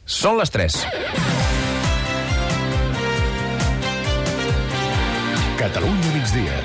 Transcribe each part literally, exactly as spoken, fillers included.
Són les tres. Catalunya migdia.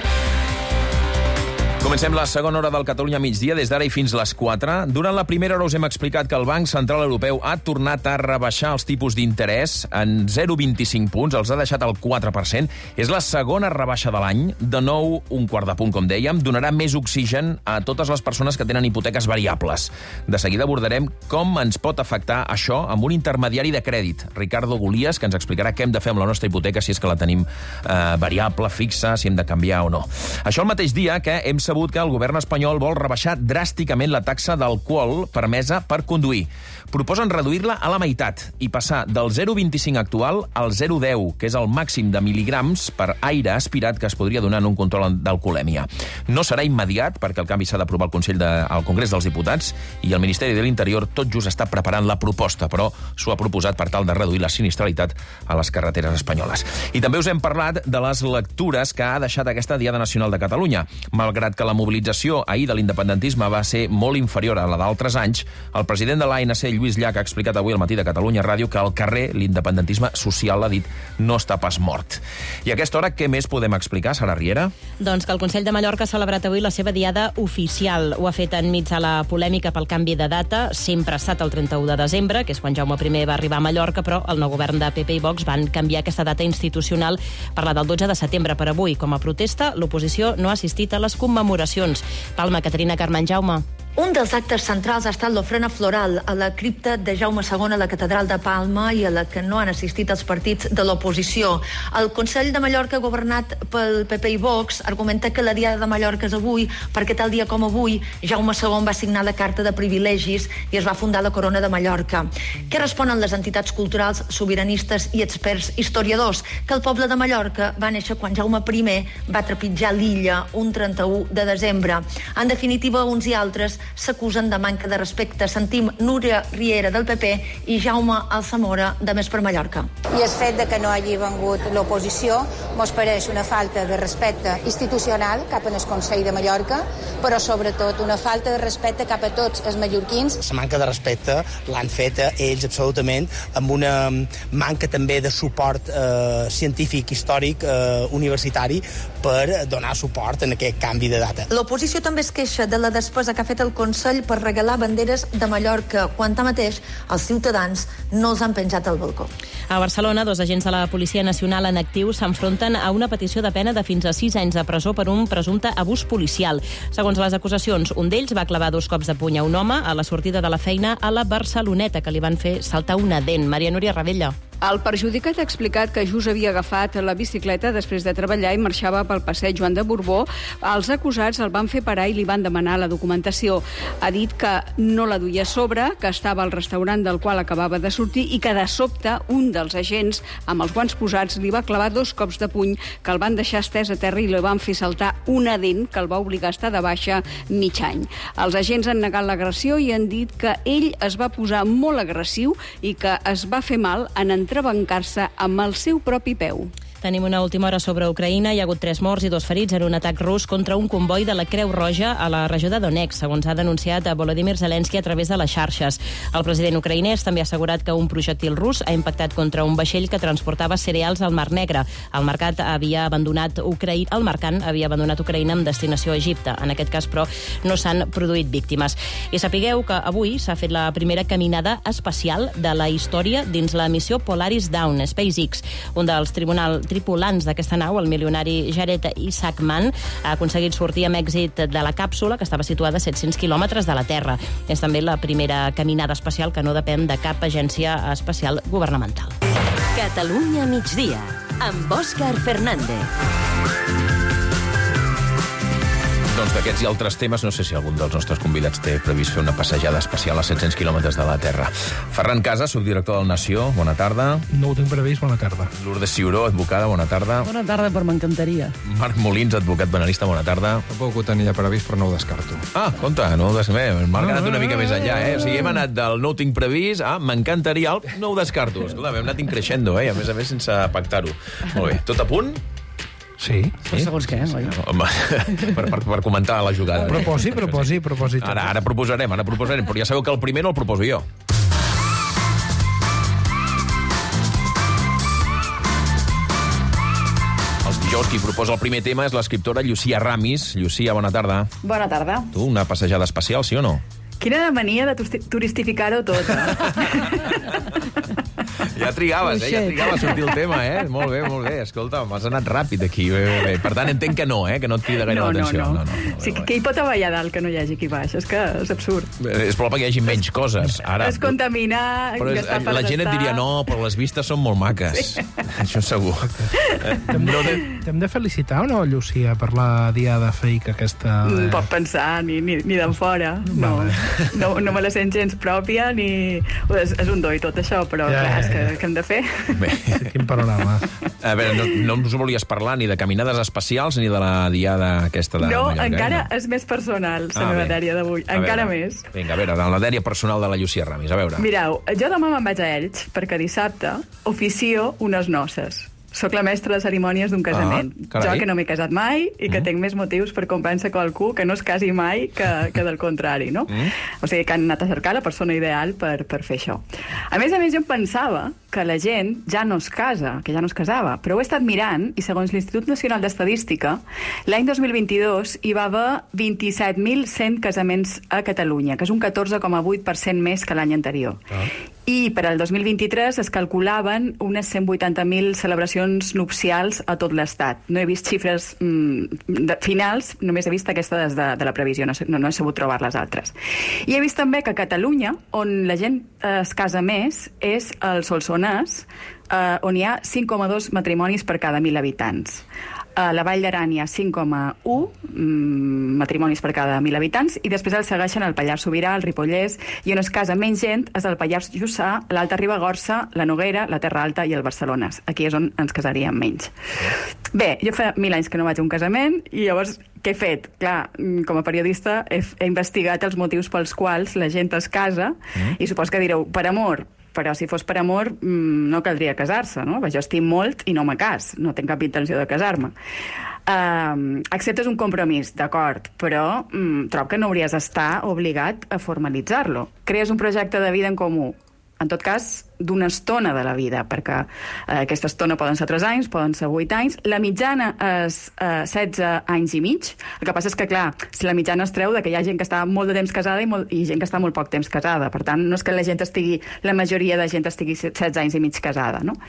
Comencem la segona hora del Catalunya migdia, des d'ara i fins les quatre. Durant la primera hora us hem explicat que el Banc Central Europeu ha tornat a rebaixar els tipus d'interès en zero coma vint-i-cinc punts, els ha deixat al quatre per cent. És la segona rebaixa de l'any. De nou, un quart de punt, com dèiem, donarà més oxigen a totes les persones que tenen hipoteques variables. De seguida abordarem com ens pot afectar això amb un intermediari de crèdit, Ricardo Golias, que ens explicarà què hem de fer amb la nostra hipoteca, si és que la tenim eh, variable, fixa, si hem de canviar o no. Això el mateix dia que hem sabut que el govern espanyol vol rebaixar dràsticament la taxa d'alcohol permesa per conduir. Proposen reduir-la a la meitat i passar del zero coma vint-i-cinc actual al zero coma deu, que és el màxim de mil·ligrams per aire aspirat que es podria donar en un control d'alcoholèmia. No serà immediat, perquè el canvi s'ha d'aprovar al Consell de, al Congrés dels Diputats, i el Ministeri de l'Interior tot just està preparant la proposta, però s'ho ha proposat per tal de reduir la sinistralitat a les carreteres espanyoles. I també us hem parlat de les lectures que ha deixat aquesta Diada Nacional de Catalunya. Malgrat que la mobilització ahir de l'independentisme va ser molt inferior a la d'altres anys, el president de l'A N C, Lluís Llach, ha explicat avui al matí de Catalunya Ràdio que al carrer l'independentisme social, l'ha dit, no està pas mort. I a aquesta hora, què més podem explicar, Sara Riera? Doncs que el Consell de Mallorca ha celebrat avui la seva diada oficial. Ho ha fet enmig de la polèmica pel canvi de data. Sempre ha estat el trenta-u de desembre, que és quan Jaume primer va arribar a Mallorca, però el nou govern de P P i Vox van canviar aquesta data institucional per la del dotze de setembre per avui. Com a protesta, l'oposició no ha assistit a les commemoracions. Palma, Caterina, Carmen, Jaume. Un dels actes centrals ha estat l'ofrena floral a la cripta de Jaume segon a la catedral de Palma i a la que no han assistit els partits de l'oposició. El Consell de Mallorca, governat pel P P i Vox, argumenta que la Diada de Mallorca és avui perquè tal dia com avui Jaume segon va signar la Carta de Privilegis i es va fundar la Corona de Mallorca. Què responen les entitats culturals, sobiranistes i experts historiadors? Que el poble de Mallorca va néixer quan Jaume primer va trepitjar l'illa un trenta-u de desembre. En definitiva, uns i altres s'acusen de manca de respecte. Sentim Núria Riera del P P i Jaume Alsamora de Més per Mallorca. I el fet de que no hagi vengut l'oposició mos pareix una falta de respecte institucional cap al Consell de Mallorca, però sobretot una falta de respecte cap a tots els mallorquins. La manca de respecte l'han fet ells absolutament, amb una manca també de suport eh, científic, històric, eh, universitari, per donar suport en aquest canvi de data. L'oposició també es queixa de la despesa que ha fet el Consell per regalar banderes de Mallorca, quan tanmateix els ciutadans no els han penjat al balcó. A Barcelona, dos agents de la Policia Nacional en actiu s'enfronten a una petició de pena de fins a sis anys de presó per un presumpte abús policial. Segons les acusacions, un d'ells va clavar dos cops de puny a un home a la sortida de la feina a la Barceloneta, que li van fer saltar una dent. Maria Núria Ravella. El perjudicat ha explicat que just havia agafat la bicicleta després de treballar i marxava pel passeig Joan de Borbó. Els acusats el van fer parar i li van demanar la documentació. Ha dit que no la duia a sobre, que estava al restaurant del qual acabava de sortir i que de sobte un dels agents, amb els guants posats, li va clavar dos cops de puny que el van deixar estès a terra i li van fer saltar una dent que el va obligar a estar de baixa mig any. Els agents han negat l'agressió i han dit que ell es va posar molt agressiu i que es va fer mal en entrebancar-se amb el seu propi peu. Tenim una última hora sobre Ucraïna. Hi ha hagut tres morts i dos ferits en un atac rus contra un comboi de la Creu Roja a la regió de Donetsk, segons ha denunciat a Volodymyr Zelensky a través de les xarxes. El president ucraïnès també ha assegurat que un projectil rus ha impactat contra un vaixell que transportava cereals al Mar Negre. El mercat havia abandonat Ucraïna, el mercant havia abandonat Ucraïna amb destinació a Egipte. En aquest cas, però, no s'han produït víctimes. I sapigueu que avui s'ha fet la primera caminada espacial de la història dins la missió Polaris Dawn, SpaceX. Un dels tribunals tripulants d'aquesta nau, el milionari Jared Isaacman, ha aconseguit sortir amb èxit de la càpsula, que estava situada a set-cents quilòmetres de la Terra. És també la primera caminada espacial que no depèn de cap agència espacial governamental. Catalunya migdia, amb Òscar Fernández. Doncs d'aquests i altres temes, no sé si algun dels nostres convidats té previst fer una passejada espacial a set-cents quilòmetres de la Terra. Ferran Casas, subdirector del Nació, bona tarda. No ho tinc previst, bona tarda. Lourdes Ciuró, advocada, bona tarda. Bona tarda, però m'encantaria. Marc Molins, advocat penalista, bona tarda. Tampoc ho tenia previst, però no ho descarto. Ah, compte, no ho descarto. Marc ha anat una mica més enllà, eh? O sigui, hem anat del no ho tinc previst a m'encantaria, al no ho descarto. Escolta, hem anat increixendo, eh? A més a més, sense pactar-ho. Molt bé. Tot a punt? Sí. sí. Segons què, oi? Home, per, per, per comentar la jugada. Proposi, proposi, proposi. Ara, ara proposarem, ara proposarem, però ja sabeu que el primer no el proposo jo. dijous qui proposa el primer tema és l'escriptora Llucia Ramis. Llucia, bona tarda. Bona tarda. Tu, una passejada espacial, sí o no? Quina mania de turistificar-ho tot, eh? Ja trigaves, eh? Ja trigaves a sortir el tema, eh? Molt bé, molt bé. Escolta, m'has anat ràpid aquí. Bé, bé, bé. Per tant, entenc que no, eh? Que no et crida gaire no, l'atenció. No, no, no. no, no. Sí, que hi pot haver allà dalt que no hi hagi aquí baix. És que és absurd. És probable que hi hagi menys coses. Ara, es contamina... Però és, la gent et diria, no, però les vistes són molt maques. Sí. Això segur. T'hem de, t'hem de felicitar o no, Llucia, per la diada fake aquesta? De... Pot pensar, ni, ni, ni d'en fora. No, no, no me la sent gens pròpia, ni... És, és un doi tot això, però ja, clar, és que, que hem de fer. Bé. Quin panorama. A veure, no, no ens volies parlar ni de caminades espacials ni de la diada aquesta de no, Mallorca. Encara eh? és més personal, la ah, meva bé. dèria d'avui. Encara veure. més. Vinga, a veure, de la dèria personal de la Llucia Ramis, a veure. Mireu, jo demà me'n vaig a Elx perquè dissabte oficio unes noces. Soc la mestra de cerimònies d'un casament. Ah, jo que no m'he casat mai i que mm. tinc més motius per convèncer qualcú que no es casi mai que, que del contrari, no? Mm. O sigui, que han anat a cercar la persona ideal per, per fer això. A més a més, jo em pensava que la gent ja no es casa, que ja no es casava, però ho he estat mirant i segons l'Institut Nacional d'Estadística, l'any dos mil vint-i-dos hi va haver vint-i-set mil cent casaments a Catalunya, que és un catorze coma vuit per cent més que l'any anterior. Ah. I per al dos mil vint-i-tres es calculaven unes cent vuitanta mil celebracions nupcials a tot l'Estat. No he vist xifres mm, de, finals, només he vist aquesta des de, de la previsió, no, no, no he sabut trobar les altres. I he vist també que a Catalunya, on la gent eh, es casa més, és al Solsonès, eh, on hi ha cinc coma dos matrimonis per cada mil habitants. A la Vall d'Aran hi ha cinc coma u mm, matrimonis per cada mil habitants i després el segueixen el Pallars Sobirà, el Ripollès, i on es casa menys gent és el Pallars Jussà, l'Alta Ribagorça, la Noguera, la Terra Alta i el Barcelones. Aquí és on ens casaríem menys. Bé, jo fa mil anys que no vaig a un casament i llavors què he fet? Clar, com a periodista he, he investigat els motius pels quals la gent es casa mm. i supos que direu, per amor, però si fos per amor no caldria casar-se, no? Jo estic molt i no me cas, no tinc cap intenció de casar-me. Uh, acceptes un compromís, d'acord, però um, trobo que no hauries d'estar obligat a formalitzar-lo. Crees un projecte de vida en comú, en tot cas d'una estona de la vida, perquè eh, aquesta estona poden ser tres anys, poden ser vuit anys, la mitjana és eh, setze anys i mig. El que passa és que, clar, si la mitjana es treu de que hi ha gent que està molt de temps casada i, molt, i gent que està molt poc temps casada, per tant, no és que la gent estigui, la majoria de gent estigui setze anys i mig casada, no?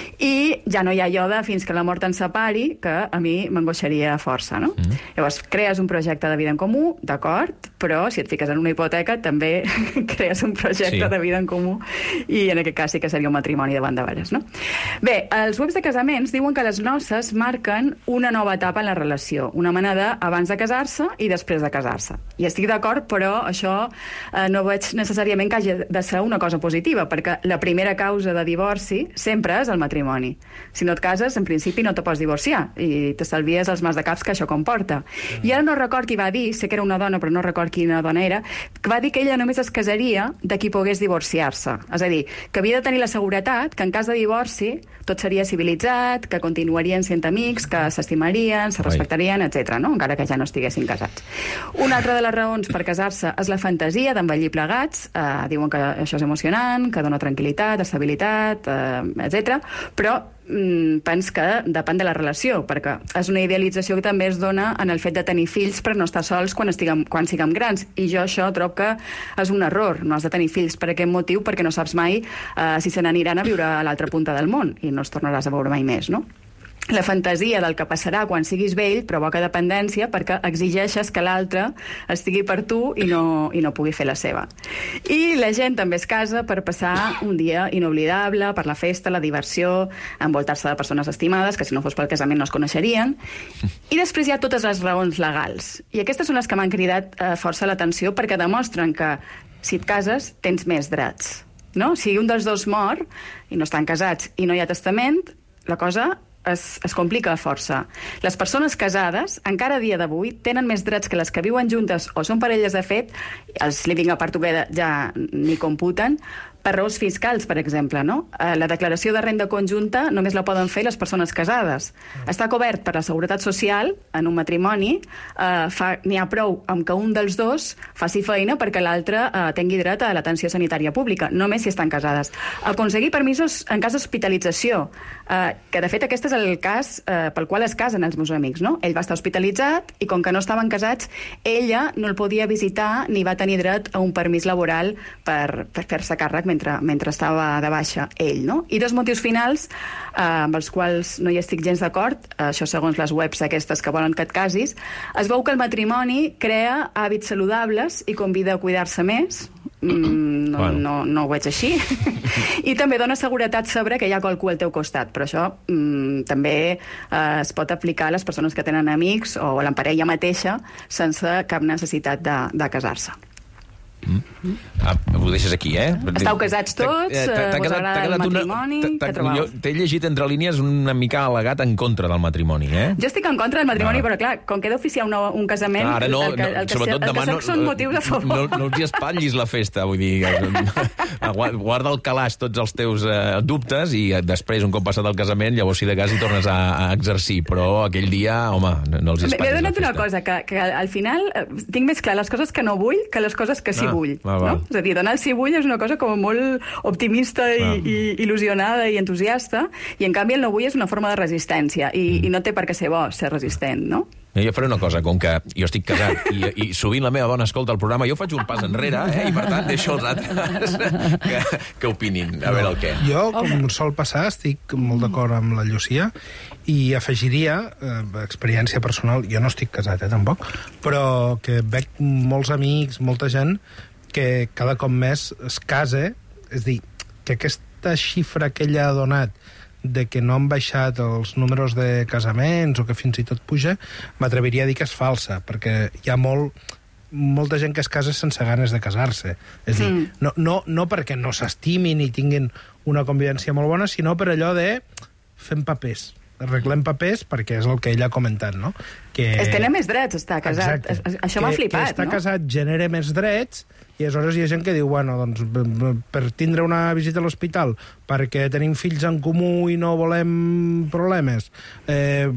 I ja no hi ha allò de fins que la mort ens separi, que a mi m'angoixaria força, no? Mm. Llavors, crees un projecte de vida en comú, d'acord, però si et fiques en una hipoteca, també crees un projecte sí. de vida en comú, i en aquest cas sí que seria un matrimoni de bandeveres, no? Bé, els webs de casaments diuen que les noces marquen una nova etapa en la relació, una mena de abans de casar-se i després de casar-se. I estic d'acord, però això eh, no veig necessàriament que hagi de ser una cosa positiva, perquè la primera causa de divorci sempre és el matrimoni. Si no et cases, en principi no te pots divorciar i t'estalvies els mas de caps que això comporta. I ara no record qui va dir, sé que era una dona, però no record quina dona era, que va dir que ella només es casaria de qui pogués divorciar-se. És a dir, que havia de tenir la seguretat que en cas de divorci tot seria civilitzat, que continuarien sent amics, que s'estimarien, se respectarien, etcètera, no? Encara que ja no estiguessin casats. Una altra de les raons per casar-se és la fantasia d'envellir plegats. Eh, diuen que això és emocionant, que dona tranquil·litat, estabilitat, eh, etcètera, però mm, pens que depèn de la relació, perquè és una idealització que també es dona en el fet de tenir fills per no estar sols quan, estiguem, quan siguem grans, i jo això trobo que és un error. No has de tenir fills per aquest motiu, perquè no saps mai eh, si se n'aniran a viure a l'altra punta del món i no els tornaràs a veure mai més, no? La fantasia del que passarà quan siguis vell provoca dependència perquè exigeixes que l'altre estigui per tu i no, i no pugui fer la seva. I la gent també es casa per passar un dia inoblidable, per la festa, la diversió, envoltar-se de persones estimades, que si no fos pel casament no es coneixerien. I després hi ha totes les raons legals. I aquestes són les que m'han cridat eh, força l'atenció perquè demostren que si et cases tens més drets. No? Si un dels dos mor i no estan casats i no hi ha testament, la cosa es, es complica força. Les persones casades, encara a dia d'avui, tenen més drets que les que viuen juntes o són parelles de fet, els living apart together ja ni computen, per raons fiscals, per exemple, no? Uh, la declaració de renda conjunta només la poden fer les persones casades. Està cobert per la Seguretat Social en un matrimoni, uh, fa, n'hi ha prou amb que un dels dos faci feina perquè l'altre uh, tingui dret a l'atenció sanitària pública, només si estan casades. Aconseguir permisos en cas d'hospitalització, uh, que de fet aquest és el cas uh, pel qual es casen els meus amics, no? Ell va estar hospitalitzat i com que no estaven casats, ella no el podia visitar ni va tenir dret a un permís laboral per, per fer-se càrrec mentre, mentre estava de baixa ell, no? I dos motius finals eh, amb els quals no hi estic gens d'acord, això segons les webs aquestes que volen que et casis, es veu que el matrimoni crea hàbits saludables i convida a cuidar-se més, mm, no, bueno. no, no ho veig així, i també dona seguretat saber que hi ha qualcú al teu costat, però això mm, també eh, es pot aplicar a les persones que tenen amics o a la parella mateixa sense cap necessitat de, de casar-se. Mm. Ah, ho deixes aquí, eh? Estàu casats tots, eh, vos agrada el matrimoni, què trobeu? T'he llegit entre línies una mica al·legat en contra del matrimoni, eh? Jo estic en contra del matrimoni, ah. però clar, com que he d'oficiar un, un casament, ah, ara no, el que, el que, sobretot el que demà soc són motius a favor. No, no els hi espatllis la festa, vull dir, guarda al calaix tots els teus eh, dubtes i després, un cop passat el casament, llavors si de cas hi tornes a, a exercir, però aquell dia, home, no, no els hi espatllis la festa. M'he donat una cosa, que, que al final eh, tinc més clar les coses que no vull que les coses que sí ah. vull, ah, no? És a dir, donar el sí vull és una cosa com molt optimista i, ah. i il·lusionada i entusiasta, i en canvi el no vull és una forma de resistència, i, mm. i no té per què ser bo ser resistent, no? Jo faré una cosa, com que jo estic casat i, i sovint la meva dona escolta el programa, jo faig un pas enrere, eh, i per tant deixo els altres que, que opinin, a veure el què. Jo, com sol passar, estic molt d'acord amb la Llucia i afegiria, eh, experiència personal, jo no estic casat, eh, tampoc, però que veig molts amics, molta gent que cada cop més es case, és dir, que aquesta xifra que ella ha donat de que no han baixat els números de casaments o que fins i tot puja, m'atreviria a dir que és falsa, perquè hi ha molt, molta gent que es casa sense ganes de casar-se. És mm. dir, no, no, no perquè no s'estimin i tinguin una convivència molt bona, sinó per allò de fem papers. Arreglem papers perquè és el que ella ha comentat, no? Que... Es tenen més drets, estar casat. Exacte. Això m'ha flipat, que estar no? casat genera més drets i aleshores hi ha gent que diu, bueno, doncs, per tindre una visita a l'hospital, perquè tenim fills en comú i no volem problemes, eh,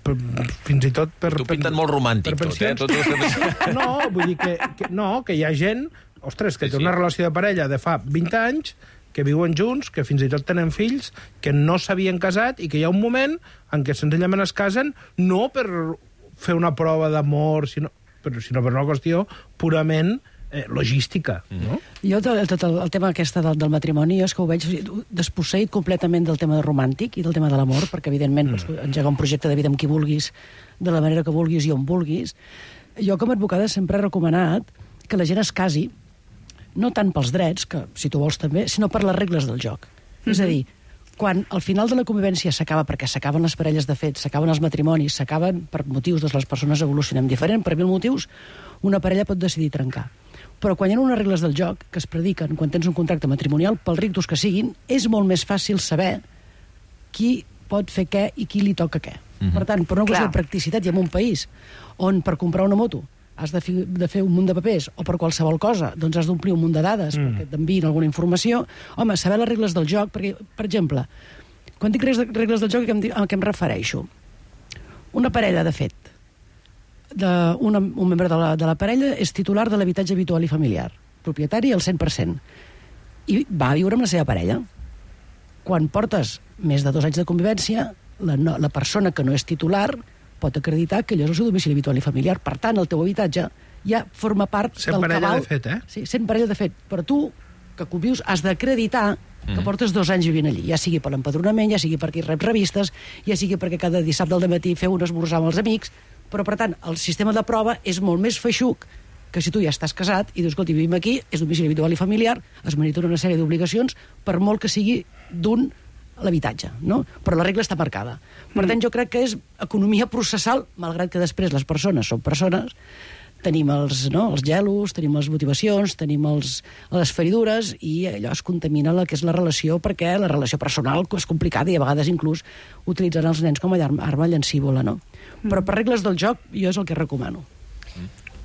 fins i tot per... T'ho pinten molt romàntic, tot, eh? Tot, tot... No, vull dir que, que, no, que hi ha gent, ostres, que sí, té una sí. relació de parella de fa vint anys, que viuen junts, que fins i tot tenen fills, que no s'havien casat i que hi ha un moment en què senzillament es casen no per fer una prova d'amor, sinó, però, sinó per una qüestió purament eh, logística. Mm. No? Jo, tot, tot el, el tema aquesta del, del matrimoni, és que ho veig desposseït completament del tema romàntic i del tema de l'amor, perquè, evidentment, mm. pots engegar un projecte de vida amb qui vulguis, de la manera que vulguis i on vulguis. Jo, com a advocada, sempre he recomanat que la gent es casi no tant pels drets, que si tu vols també, sinó per les regles del joc. Mm-hmm. És a dir, quan al final de la convivència s'acaba, perquè s'acaben les parelles de fet, s'acaben els matrimonis, s'acaben per motius, doncs les persones evolucionem diferent, per mil motius, una parella pot decidir trencar. Però quan hi ha unes regles del joc que es prediquen quan tens un contracte matrimonial, pels rictus que siguin, és molt més fàcil saber qui pot fer què i qui li toca què. Mm-hmm. Per tant, per una qüestió de practicitat, i en un país on per comprar una moto has de, fi, de fer un munt de papers, o per qualsevol cosa, doncs has d'omplir un munt de dades mm. perquè t'enviïn alguna informació. Home, saber les regles del joc, perquè, per exemple, quan dic regles del joc, a què em, a què em refereixo? Una parella, de fet, de una, un membre de la, de la parella és titular de l'habitatge habitual i familiar, propietari al cent per cent, i va viure amb la seva parella. Quan portes més de dos anys de convivència, la, no, la persona que no és titular pot acreditar que allò és el seu domicili habitual i familiar. Per tant, el teu habitatge ja forma part sent del parella cabal... de fet, eh? Sí, sent parella de fet. Però tu, que convius, has d'acreditar que mm. portes dos anys vivint allí, ja sigui per l'empadronament, ja sigui perquè reps revistes, ja sigui perquè cada dissabte al dematí feu un esmorzar amb els amics, però, per tant, el sistema de prova és molt més feixuc que si tu ja estàs casat i dius, escolta, vivim aquí, és domicili habitual i familiar, es meriten una sèrie d'obligacions, per molt que sigui d'un l'habitatge, no? Però la regla està marcada. Per tant, jo crec que és economia processal, malgrat que després les persones són persones, tenim els, no, els gelos, tenim les motivacions, tenim els, les feridures, i allò es contamina la que és la relació, perquè la relació personal és complicada i a vegades inclús utilitzen els nens com a arma llancívola, no? Però per regles del joc jo és el que recomano.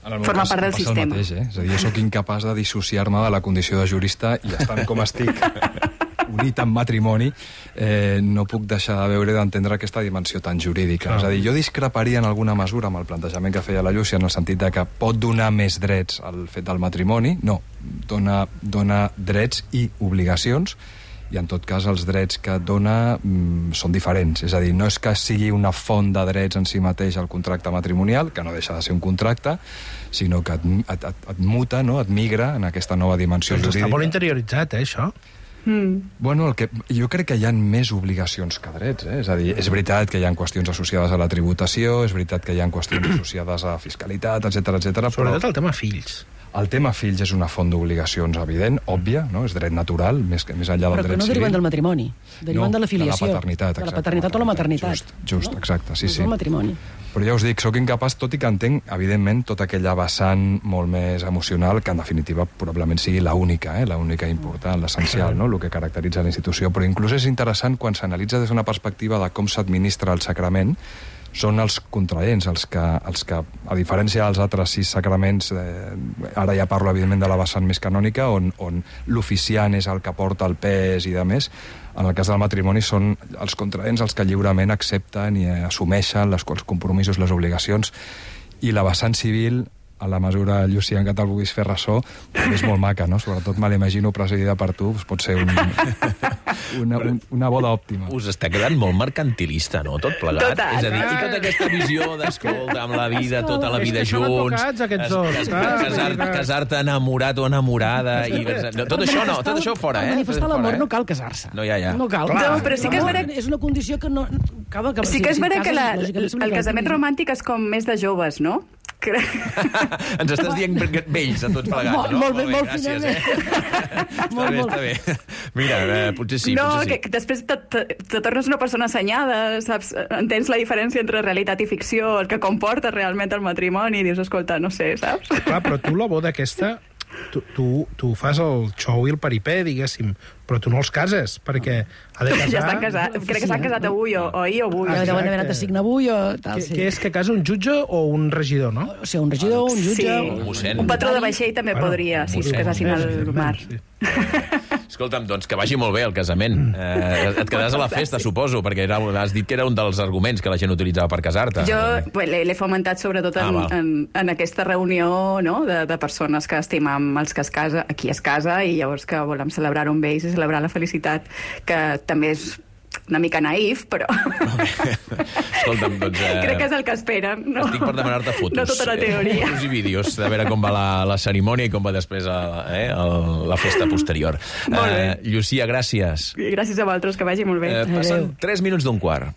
Forma part del sistema. Mateix, eh? És a dir, jo sóc incapaç de dissociar-me de la condició de jurista i estant com estic unit en matrimoni, eh, no puc deixar de veure i d'entendre aquesta dimensió tan jurídica. Ah. És a dir, jo discreparia en alguna mesura amb el plantejament que feia la Llúcia en el sentit de que pot donar més drets al fet del matrimoni. No, dona, dona drets i obligacions, i en tot cas els drets que et dona mm, són diferents. És a dir, no és que sigui una font de drets en si mateix el contracte matrimonial, que no deixa de ser un contracte, sinó que et, et, et, et muta, no? Et migra en aquesta nova dimensió doncs jurídica. Està molt interioritzat, eh, això? Mm. Bueno, el que, jo crec que hi ha més obligacions que drets, eh? És a dir, és veritat que hi ha qüestions associades a la tributació, és veritat que hi ha qüestions associades a fiscalitat, etcètera, etcètera. Sobretot però... el tema fills. El tema fills és una font d'obligacions evident, òbvia, no? És dret natural, més, que, més enllà del però dret civil. Però que no deriven del matrimoni, deriven no, de la filiació. De la paternitat, de la paternitat o la maternitat. Just, just no? exacte, sí, no sí. el matrimoni. Però ja us dic, sóc incapaç, tot i que entenc, evidentment, tota aquella vessant molt més emocional, que en definitiva probablement sigui l'única, eh? l'única important, l'essencial, no? El que caracteritza la institució. Però inclús és interessant quan s'analitza des d'una perspectiva de com s'administra el sacrament, són els contraents, els que, els que a diferència dels altres sis sacraments, eh, ara ja parlo evidentment de la vessant més canònica, on, on l'oficiant és el que porta el pes i de més, en el cas del matrimoni són els contraents els que lliurement accepten i assumeixen les, els compromisos, les obligacions, i la vessant civil, a la mesura, Llúcia, en què te'l vulguis fer ressò, també és molt maca, no? Sobretot me l'imagino presidida per tu, doncs pot ser un, una, un, una boda òptima. Us està quedant molt mercantilista, no?, tot plegat. Total. És a dir, i tota aquesta visió d'escolta, amb la vida, tota la vida és que junts... són advocats, aquests dos. Es, es, casar, casar-te enamorat o enamorada... I, no, tot això no, tot això fora, eh? Per manifestar l'amor no cal casar-se. No, ja, ja. No cal. No, però sí que és vera... És una condició que no... Acaba, que, sí que és vera que la, el casament romàntic és com més de joves, no? Ens estàs dient vells a tots plegats, molt, no? Molt bé, molt gràcies, finament. eh? Està bé, està bé. Mira, eh, potser sí, no, potser sí. Que després te, te, te tornes una persona assenyada, saps? Entens la diferència entre realitat i ficció, el que comporta realment el matrimoni, i dius, escolta, no sé, saps? Clar, però tu la boda aquesta, tu, tu, tu fas el xou i el peripé, diguéssim, però tu no els cases, perquè ha de casar... Ja estan casats, crec que s'han casat avui, o, o ahir o avui. Ja deuen haver anat a signar avui o tal, Què, sí. què és, que casa un jutge o un regidor, no? O sigui, un regidor, un jutge... Sí. Un patró de vaixell també Bueno, podria, si es mossèn. casassin al mar. Sí. Escolta'm, doncs que vagi molt bé el casament. Eh, et quedaràs a la festa, suposo, perquè era, has dit que era un dels arguments que la gent utilitzava per casar-te. Jo bé, l'he fomentat sobretot en, Ah, en, en aquesta reunió, no?, de, de persones que estimam els que es casa, qui es casa, i llavors que volem celebrar-ho amb ells i celebrar la felicitat, que també és una mica naïf, però... Escolta'm, doncs... Eh... Crec que és el que esperen, no? Estic per demanar-te fotos. No tota la teoria. Eh, fotos i vídeos, de veure com va la, la cerimònia i com va després a, eh, el, la festa posterior. Molt bé. Eh, Llucia, gràcies. Gràcies a vosaltres, que vagi molt bé. Eh, passen tres minuts d'un quart.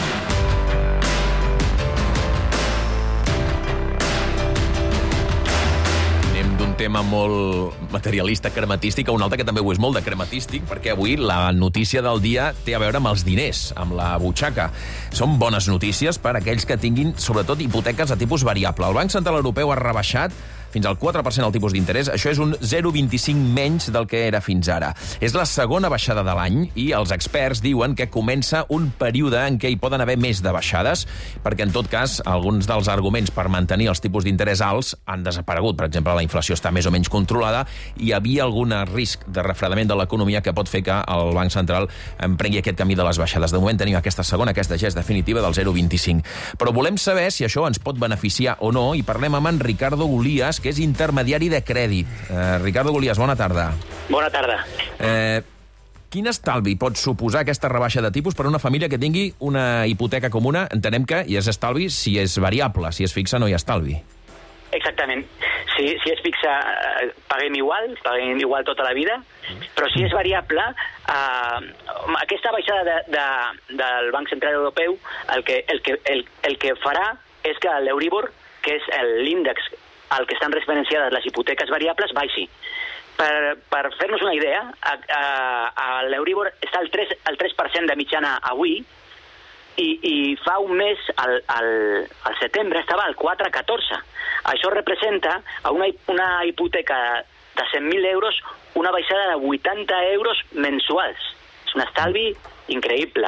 Tema molt materialista, crematístic, a un altre que també ho és molt de crematístic, perquè avui la notícia del dia té a veure amb els diners, amb la butxaca. Són bones notícies per a aquells que tinguin, sobretot, hipoteques a tipus variable. El Banc Central Europeu ha rebaixat fins al quatre per cent el tipus d'interès. Això és un zero coma vint-i-cinc menys del que era fins ara. És la segona baixada de l'any i els experts diuen que comença un període en què hi poden haver més de baixades, perquè, en tot cas, alguns dels arguments per mantenir els tipus d'interès alts han desaparegut. Per exemple, la inflació està més o menys controlada i hi havia algun risc de refredament de l'economia que pot fer que el Banc Central emprengui aquest camí de les baixades. De moment tenim aquesta segona, aquesta ja és definitiva, del zero coma vint-i-cinc. Però volem saber si això ens pot beneficiar o no, i parlem amb en Ricardo Golias, que és intermediari de crèdit. Eh, Ricardo Golias, bona tarda. Bona tarda. Eh, quin estalvi pot suposar aquesta rebaixa de tipus per a una família que tingui una hipoteca comuna? Entenem que hi és estalvi si és variable, si és fixa no hi ha estalvi. Exactament. Si, si és fixa, eh, paguem igual, paguem igual tota la vida, però si és variable, eh, aquesta baixada de, de, del Banc Central Europeu el que, el que, el, el que farà és que l'Euribor, que és l'índex al que estan referenciades les hipoteques variables, baixi. Per, per fer-nos una idea, a, a, a l'Euribor està al tres, al tres per cent de mitjana avui, i, i fa un mes, al, al, al setembre, estava al quatre coma catorze. Això representa a una, una hipoteca de cent mil euros una baixada de vuitanta euros mensuals. És un estalvi increïble.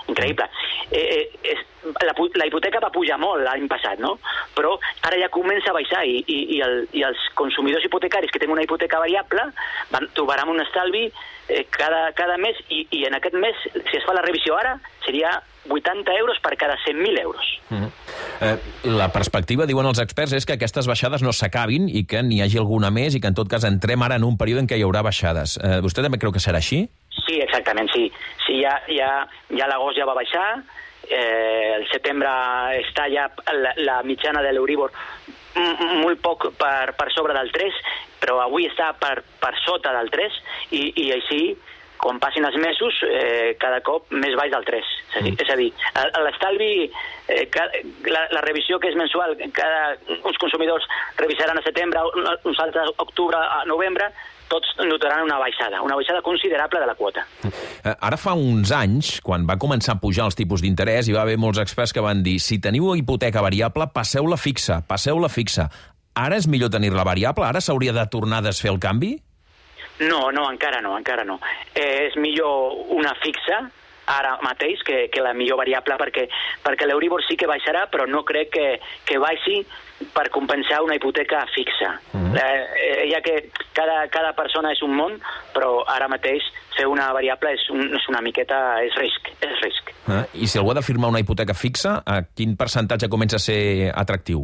increïble. Eh, eh, la, la hipoteca va pujar molt l'any passat, no? Però ara ja comença a baixar i, i, i, el, i els consumidors hipotecaris que tenen una hipoteca variable van, trobaran un estalvi eh, cada, cada mes i, i en aquest mes, si es fa la revisió ara, seria vuitanta euros per cada cent mil euros. Mm-hmm. eh, la perspectiva, diuen els experts, és que aquestes baixades no s'acabin i que n'hi hagi alguna més i que en tot cas entrem ara en un període en què hi haurà baixades. Eh, vostè també creu que serà així? Sí, exactament, sí. Sí, ja, ja, ja l'agost ja va baixar, eh, el setembre està ja la, la mitjana de l'Euribor molt poc per, per sobre del tres, però avui està per, per sota del tres i, i així, quan passin els mesos, eh, cada cop més baix del tres. És a dir, és a dir l'estalvi, eh, la, la revisió que és mensual, cada, uns consumidors revisaran a setembre, uns altres a octubre, a novembre, tots notaran una baixada, una baixada considerable de la quota. Ara fa uns anys, quan va començar a pujar els tipus d'interès, hi va haver molts experts que van dir si teniu hipoteca variable, passeu-la fixa, passeu-la fixa. Ara és millor tenir-la variable? Ara s'hauria de tornar a desfer el canvi? No, no, encara no, encara no. Eh, és millor una fixa, ara mateix, que, que la millor variable, perquè, perquè l'Euribor sí que baixarà, però no crec que, que baixi per compensar una hipoteca fixa. Mm-hmm. eh, ja que cada, cada persona és un món, però ara mateix fer una variable és, un, és una miqueta, és risc, és risc. Ah, I si algú ha de firmar una hipoteca fixa, a quin percentatge comença a ser atractiu?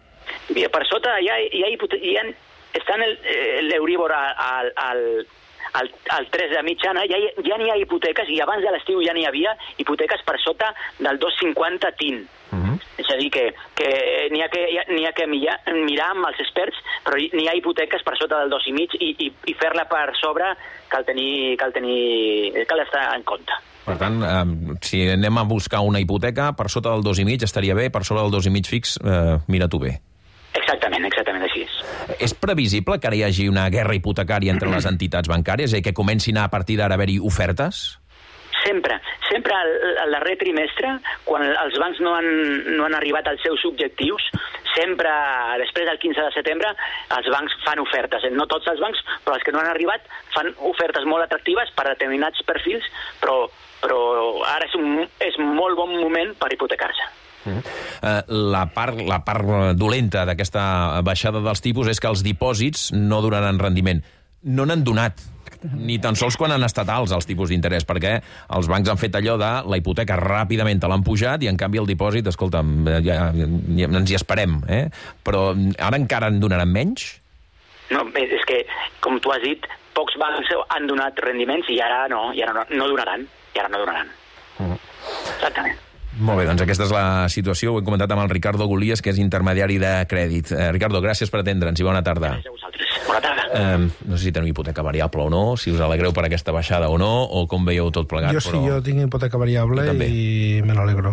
I per sota hi ha, hi ha, hipote- hi ha està en l'Euribor al, al, al, al tres de mitjana, ja, ja n'hi ha hipoteques, i abans de l'estiu ja n'hi havia hipoteques per sota del dos coma cinquanta T I N. Uh-huh. És a dir, que, que n'hi ha que, n'hi ha que mirar, mirar amb els experts, però n'hi ha hipoteques per sota del dos i mig i, i, i fer-la per sobre cal tenir, cal tenir, cal estar en compte. Per tant, eh, si anem a buscar una hipoteca, per sota del dos i mig estaria bé, per sobre del dos i mig fix, eh, mira tu bé. Exactament, exactament així és. És previsible que ara hi hagi una guerra hipotecària entre les entitats bancàries i que comencin a partir d'ara a haver-hi ofertes? Sempre, sempre al, al darrer trimestre, quan els bancs no han, no han arribat als seus objectius, sempre després del quinze de setembre els bancs fan ofertes. No tots els bancs, però els que no han arribat fan ofertes molt atractives per a determinats perfils, però, però ara és, un, és molt bon moment per hipotecar-se. Uh, la, part, la part dolenta d'aquesta baixada dels tipus és que els dipòsits no donaran rendiment. No n'han donat, ni tan sols quan han estat alts els tipus d'interès, perquè els bancs han fet allò de la hipoteca ràpidament te l'han pujat i en canvi el dipòsit, escolta'm, ja, ja ens hi esperem, eh? Però ara encara en donaran menys? No, és que, com tu has dit, pocs bancs han donat rendiments i ara no, i ara no, no donaran, i ara no donaran. Uh-huh. Exactament. Molt bé, doncs aquesta és la situació. Ho he comentat amb el Ricardo Golies, que és intermediari de crèdit. Eh, Ricardo, gràcies per atendre'ns i bona tarda. Gràcies a vosaltres. Bona tarda. Eh, no sé si teniu hipoteca variable o no, si us alegreu per aquesta baixada o no, o com veieu tot plegat. Jo però... sí, jo tinc hipoteca variable i me n'alegro.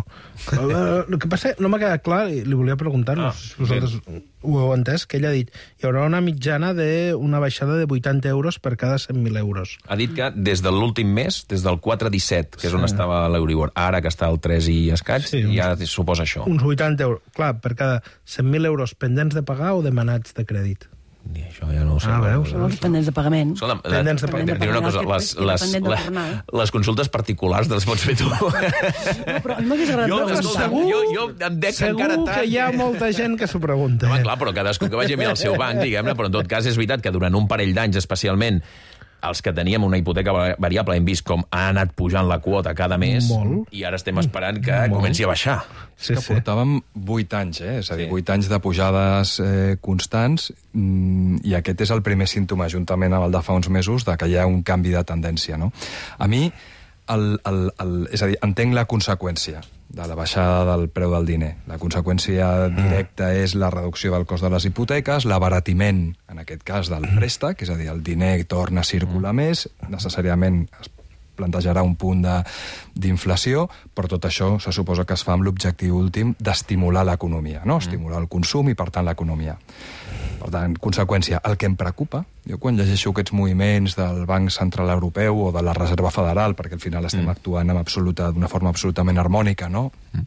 El que passa, no m'ha quedat clar, i li volia preguntar, no ah, sé si vosaltres bé. Ho heu entès, que ell ha dit hi haurà una mitjana d'una baixada de vuitanta euros per cada cent mil euros. Ha dit que des de l'últim mes, des del quatre coma disset, que és on sí. estava l'Euribor, ara que està al tres i escaig, sí, ja suposa això. Uns vuitanta euros. Clar, per cada cent mil euros pendents de pagar o demanats de crèdit? I això ja no ho sé. Ah, veus? Els pendents de pagament. Escolta, pendents de pagament. Diré una cosa, les, les, les, les consultes particulars les pots fer tu. No, però a mi m'hagués agradat preguntar. Segur, jo, jo em dec encara tant. Segur que hi ha molta gent que s'ho pregunta. No, clar, però cadascú que vagi a mirar el seu banc, diguem-ne, però en tot cas és veritat que durant un parell d'anys, especialment els que teníem una hipoteca variable, hem vist com ha anat pujant la quota cada mes. Molt. I ara estem esperant que Molt. comenci a baixar. Sí, és que sí. portàvem vuit anys, eh? És a dir, vuit anys de pujades eh, constants, mm, i aquest és el primer símptoma, juntament amb el de fa uns mesos, de que hi ha un canvi de tendència, no? A mi, el, el, el, és a dir, entenc la conseqüència de la baixada del preu del diner. La conseqüència directa és la reducció del cost de les hipoteques, l'abaratiment, en aquest cas, del préstec, és a dir, el diner torna a circular més, necessàriament es plantejarà un punt d'inflació, però tot això se suposa que es fa amb l'objectiu últim d'estimular l'economia, no? Estimular el consum i, per tant, l'economia. Per tant, conseqüència, el que em preocupa, jo quan llegeixo aquests moviments del Banc Central Europeu o de la Reserva Federal, perquè al final estem mm. actuant amb absoluta, d'una forma absolutament harmònica, no? Mm.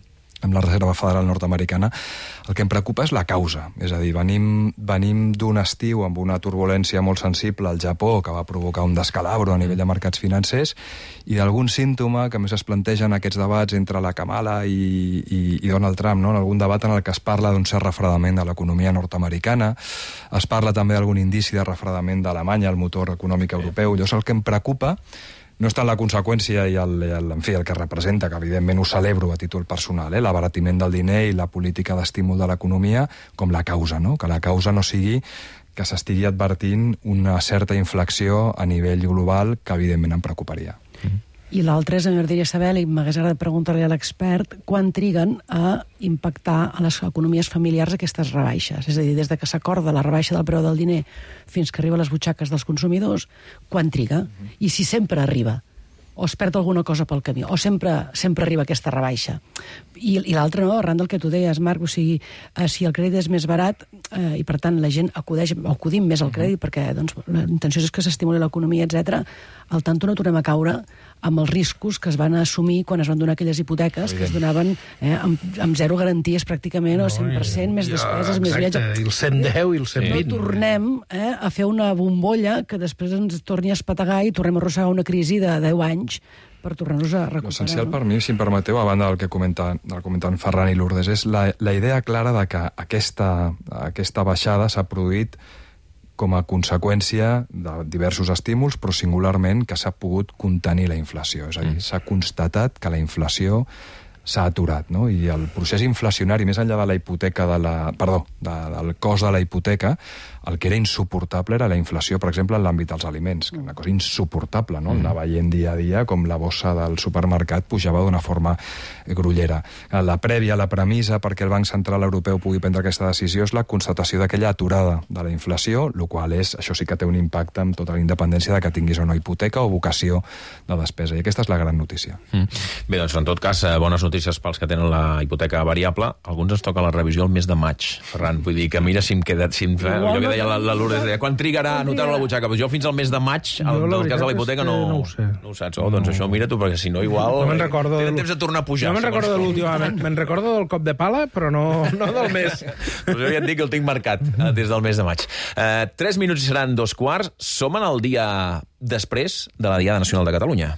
amb la Reserva Federal nord-americana, el que em preocupa és la causa. És a dir, venim, venim d'un estiu amb una turbulència molt sensible al Japó que va provocar un descalabro a nivell de mercats financers i d'algun símptoma que més es plantegen aquests debats entre la Kamala i, i, i Donald Trump, no? En algun debat en el que es parla d'un cert refredament de l'economia nord-americana, es parla també d'algun indici de refredament d'Alemanya, el motor econòmic europeu. Llavors el que em preocupa no està en la conseqüència i el, el, en fi, el que representa, que evidentment ho celebro a títol personal, eh, l'abaratiment del diner i la política d'estímul de l'economia, com la causa, no? Que la causa no sigui que s'estigui advertint una certa inflexió a nivell global que evidentment em preocuparia. Mm. I l'altre és, m'agradaria saber, i m'hagués agradat preguntar-li a l'expert, quan triguen a impactar a les economies familiars aquestes rebaixes? És a dir, des de que s'acorda la rebaixa del preu del diner fins que arriba a les butxaques dels consumidors, quan triga? I si sempre arriba? O es perd alguna cosa pel camí? O sempre, sempre arriba aquesta rebaixa? I, i l'altre, no, arran del que tu deies, Marc, o sigui, eh, si el crèdit és més barat eh, i, per tant, la gent acudeix, acudim més al crèdit perquè doncs, la intenció és que s'estimuli l'economia, etcètera, al tanto no tornem a caure amb els riscos que es van assumir quan es van donar aquelles hipoteques que es donaven eh, amb, amb zero garanties pràcticament, no, o cent per cent, més despeses, més viatge. I el cent deu i el cent vint. No tornem eh, a fer una bombolla que després ens torni a espetegar i tornem a arrossegar una crisi de deu anys per tornar-nos a recuperar. L'essencial no? per mi, si em permeteu, a banda del que comenta, del comenten Ferran i Lourdes, és la, la idea clara de que aquesta, aquesta baixada s'ha produït com a conseqüència de diversos estímuls, però singularment que s'ha pogut contenir la inflació. És a dir, s'ha constatat que la inflació s'ha aturat, no? I el procés inflacionari, més enllà de la hipoteca, de la, perdó, de, del cost de la hipoteca, el que era insuportable era la inflació, per exemple, en l'àmbit dels aliments, que una cosa insuportable, no? Anar veient dia a dia com la bossa del supermercat pujava d'una forma grollera. La prèvia, la premissa perquè el Banc Central Europeu pugui prendre aquesta decisió és la constatació d'aquella aturada de la inflació, el qual és, això sí que té un impacte amb tota la independència de que tinguis o no hipoteca o vocació de despesa. I aquesta és la gran notícia. Mm. Bé, doncs, en tot cas, bones notícies pels que tenen la hipoteca variable. Alguns ens toca la revisió el mes de maig, Ferran. Vull dir que mira si em queda... Si em fa, allò que deia la, la Lourdes, deia, quan trigarà a anotar-ho a la butxaca? Pues jo fins al mes de maig, en el cas de la hipoteca, no, no ho sé. No ho saps. Oh, doncs això mira-tu, perquè si no igual... No me'n recordo... Tenen temps de tornar a pujar. No me'n recordo de l'últimament. Me'n recordo del cop de pala, però no, no del mes. Pues jo ja et dic que el tinc marcat eh, des del mes de maig. Eh, tres minuts i seran dos quarts. Som en el dia després de la Diada Nacional de Catalunya.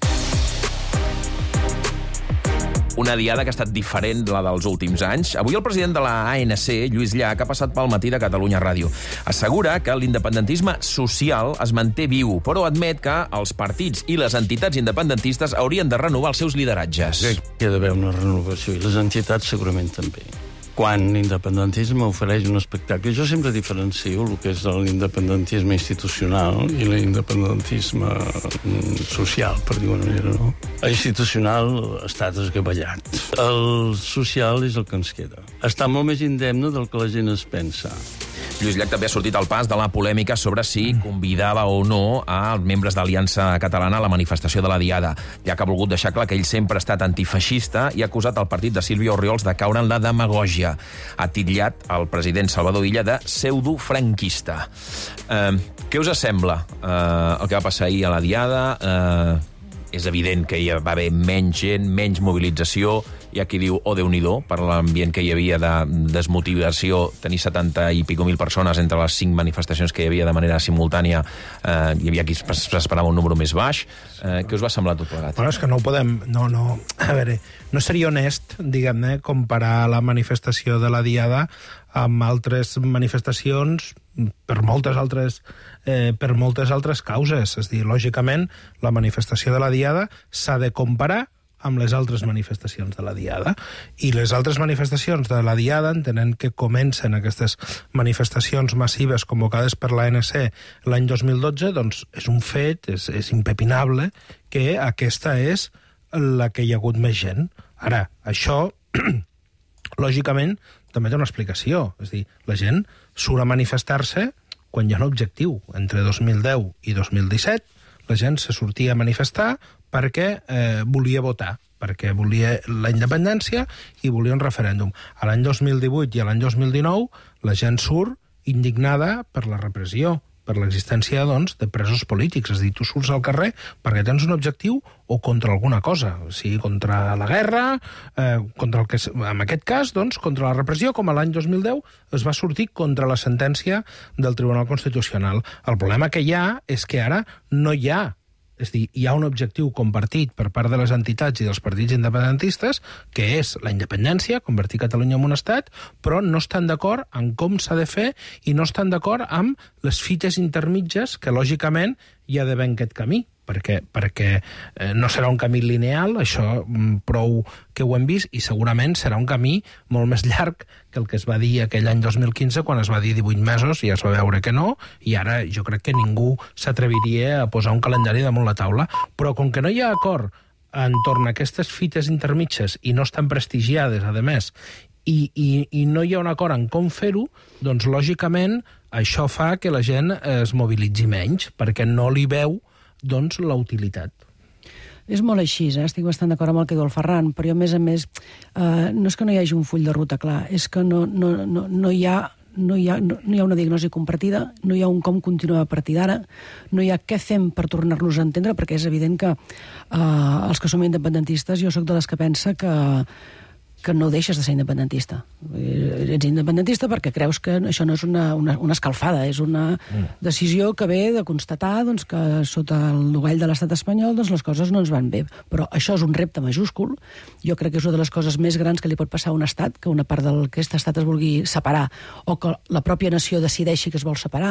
Una diada que ha estat diferent de la dels últims anys. Avui el president de la A N C, Lluís Llach, ha passat pel matí de Catalunya Ràdio. Assegura que l'independentisme social es manté viu, però admet que els partits i les entitats independentistes haurien de renovar els seus lideratges. Hi ha d'haver una renovació, i les entitats segurament també. Quan l'independentisme ofereix un espectacle, jo sempre diferencio el que és l'independentisme institucional i l'independentisme social, per dir-ho d'una manera, no? L'institucional ha estat esgavellat. El social és el que ens queda. Està molt més indemne del que la gent es pensa. Lluís Llach també ha sortit al pas de la polèmica sobre si convidava o no als membres d'Aliança Catalana a la manifestació de la Diada. Llach ha volgut deixar clar que ell sempre ha estat antifeixista i ha acusat el partit de Sílvia Orriols de caure en la demagògia. Ha titllat el president Salvador Illa de pseudofranquista. Eh, què us sembla eh, el que va passar ahir a la Diada? Eh, és evident que hi va haver menys gent, menys mobilització. Hi ha qui diu, oh, Déu-n'hi-do, per l'ambient que hi havia de desmotivació, tenir setanta i pico mil persones entre les cinc manifestacions que hi havia de manera simultània. Eh, hi havia qui s'esperava un número més baix. Eh, què us va semblar tot plegat? Bueno, és que no ho podem... No, no... A veure, no seria honest, diguem-ne, comparar la manifestació de la Diada amb altres manifestacions per moltes altres eh, per moltes altres causes. És a dir, lògicament, la manifestació de la Diada s'ha de comparar amb les altres manifestacions de la Diada. I les altres manifestacions de la Diada, entenent que comencen aquestes manifestacions massives convocades per l'A N C l'any dos mil dotze, doncs és un fet, és, és impepinable, que aquesta és la que hi ha hagut més gent. Ara, això, lògicament, també té una explicació. És a dir, la gent surt a manifestar-se quan hi ha un objectiu. Entre dos mil deu i dos mil disset, la gent se sortia a manifestar perquè eh, volia votar, perquè volia la independència i volia un referèndum. A l'any dos mil divuit i a l'any dos mil dinou la gent surt indignada per la repressió, per l'existència, doncs, de presos polítics. És a dir, tu surts al carrer perquè tens un objectiu o contra alguna cosa, o sigui, contra la guerra, eh, contra el que, en aquest cas, doncs, contra la repressió, com l'any dos mil deu es va sortir contra la sentència del Tribunal Constitucional. El problema que hi ha és que ara no hi ha És a dir, hi ha un objectiu compartit per part de les entitats i dels partits independentistes, que és la independència, convertir Catalunya en un estat, però no estan d'acord en com s'ha de fer i no estan d'acord amb les fites intermitges que, lògicament, hi ha d'haver en aquest camí, perquè, perquè eh, no serà un camí lineal, això prou que ho hem vist, i segurament serà un camí molt més llarg que el que es va dir aquell any dos mil quinze, quan es va dir divuit mesos i es va veure que no, i ara jo crec que ningú s'atreviria a posar un calendari damunt la taula. Però com que no hi ha acord entorn a aquestes fites intermitges i no estan prestigiades, a més, i, i, i no hi ha un acord en com fer-ho, doncs lògicament això fa que la gent es mobilitzi menys, perquè no li veu doncs la utilitat. És molt així, eh? Estic bastant d'acord amb el que diu el Ferran, però jo, a més a més, eh, no és que no hi hagi un full de ruta clar, és que no, no, no, no hi ha no hi, ha, no, no hi ha una diagnosi compartida, no hi ha un com continuar a partir d'ara, no hi ha què fem per tornar-nos a entendre, perquè és evident que eh, els que som independentistes, jo sóc de les que pensa que que no deixes de ser independentista. Ets independentista perquè creus que això no és una, una, una escalfada, és una decisió que ve de constatar doncs, que sota el nugall de l'estat espanyol doncs, les coses no ens van bé. Però això és un repte majúscul. Jo crec que és una de les coses més grans que li pot passar a un estat, que una part d'aquest estat es vulgui separar o que la pròpia nació decideixi que es vol separar.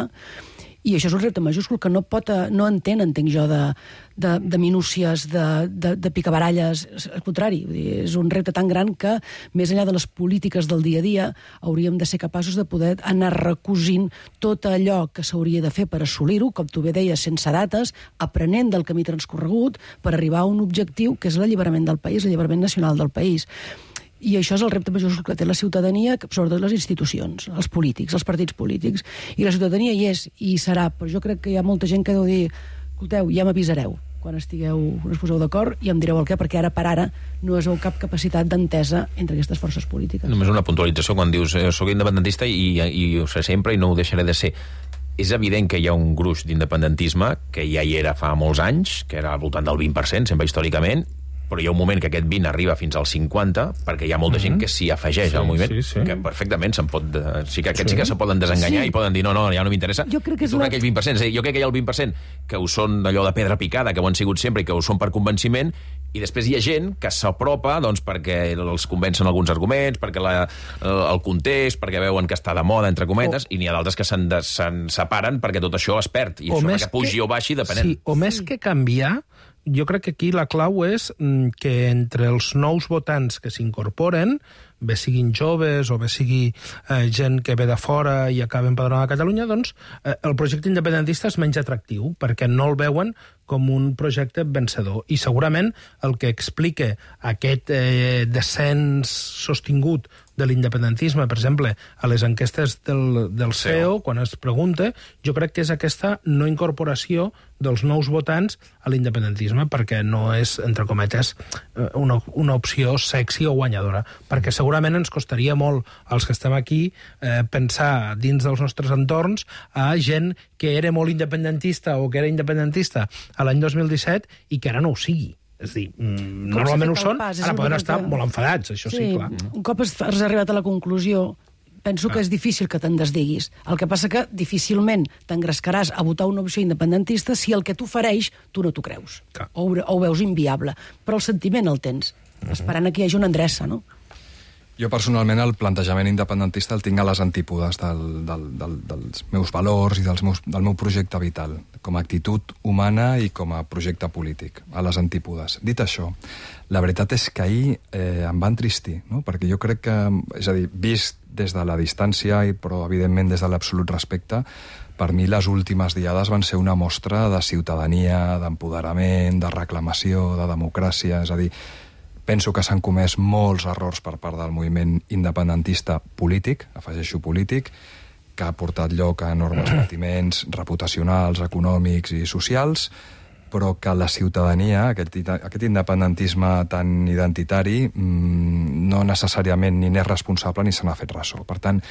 I això és un repte majúscul que no pot, no entén, entenc jo, de, de, de minúcies, de, de, de picabaralles. Al contrari, és un repte tan gran que, més enllà de les polítiques del dia a dia, hauríem de ser capaços de poder anar recosint tot allò que s'hauria de fer per assolir-ho, com tu bé deies, sense dates, aprenent del camí transcorregut, per arribar a un objectiu que és l'alliberament del país, l'alliberament nacional del país. I això és el repte majúscul que té la ciutadania, sobretot les institucions, els polítics, els partits polítics. I la ciutadania hi és, i hi serà, però jo crec que hi ha molta gent que deu dir escolteu, ja m'avisareu quan estigueu, us poseu d'acord i em direu el què, perquè ara per ara no es veu cap capacitat d'entesa entre aquestes forces polítiques. Només una puntualització, quan dius eh, soc independentista i, i ho sé sempre i no ho deixaré de ser. És evident que hi ha un gruix d'independentisme que ja hi era fa molts anys, que era al voltant del vint per cent, sempre històricament, però hi ha un moment que aquest vint arriba fins al cinquanta, perquè hi ha molta gent que s'hi afegeix sí, al moviment, sí, sí. que perfectament se'n pot... Sí que aquests sí, sí que se poden desenganyar sí. i poden dir no, no, ja no m'interessa. Jo crec que és una... aquell vint per cent. És a dir, jo crec que hi ha el vint per cent que ho són d'allò de pedra picada, que ho han sigut sempre i que ho són per convenciment, i després hi ha gent que s'apropa doncs, perquè els convencen alguns arguments, perquè la, el context, perquè veuen que està de moda, entre cometes, o... i n'hi ha d'altres que se'n de, se'n separen perquè tot això es perd, i o això perquè pugi que... o baixi, depenent. Sí, o més que canviar, jo crec que aquí la clau és que entre els nous votants que s'incorporen, bé siguin joves o bé sigui eh, gent que ve de fora i acaba empadronada a Catalunya, doncs eh, el projecte independentista és menys atractiu, perquè no el veuen com un projecte vencedor. I segurament el que explica aquest eh, descens sostingut de l'independentisme, per exemple, a les enquestes del, del C E O, quan es pregunta, jo crec que és aquesta no incorporació dels nous votants a l'independentisme, perquè no és, entre cometes, una, una opció sexy o guanyadora. Perquè segurament ens costaria molt, als que estem aquí, eh, pensar dins dels nostres entorns a gent que era molt independentista o que era independentista a l'any dos mil disset i que ara no ho sigui. És a dir, mm, normalment ho són, pas, ara poden estar que... molt enfadats, això sí, sí clar. Un cop has arribat a la conclusió, penso ah. que és difícil que te'n desdiguis. El que passa que difícilment t'engrescaràs a votar una opció independentista si el que t'ofereix tu no t'ho creus. O, o ho veus inviable. Però el sentiment el tens, uh-huh. esperant que hi hagi una endreça, no? Jo, personalment, el plantejament independentista el tinc a les antípodes del, del, del, dels meus valors i dels meus, del meu projecte vital, com a actitud humana i com a projecte polític, a les antípodes. Dit això, la veritat és que ahir eh, em va entristir, no? Perquè jo crec que, és a dir, vist des de la distància, però evidentment des de l'absolut respecte, per mi les últimes diades van ser una mostra de ciutadania, d'empoderament, de reclamació, de democràcia, és a dir, penso que s'han comès molts errors per part del moviment independentista polític, afegeixo polític, que ha portat lloc a enormes patiments reputacionals, econòmics i socials, però que la ciutadania, aquest, aquest independentisme tan identitari, no necessàriament ni n'és responsable ni se n'ha fet ressò. Per tant,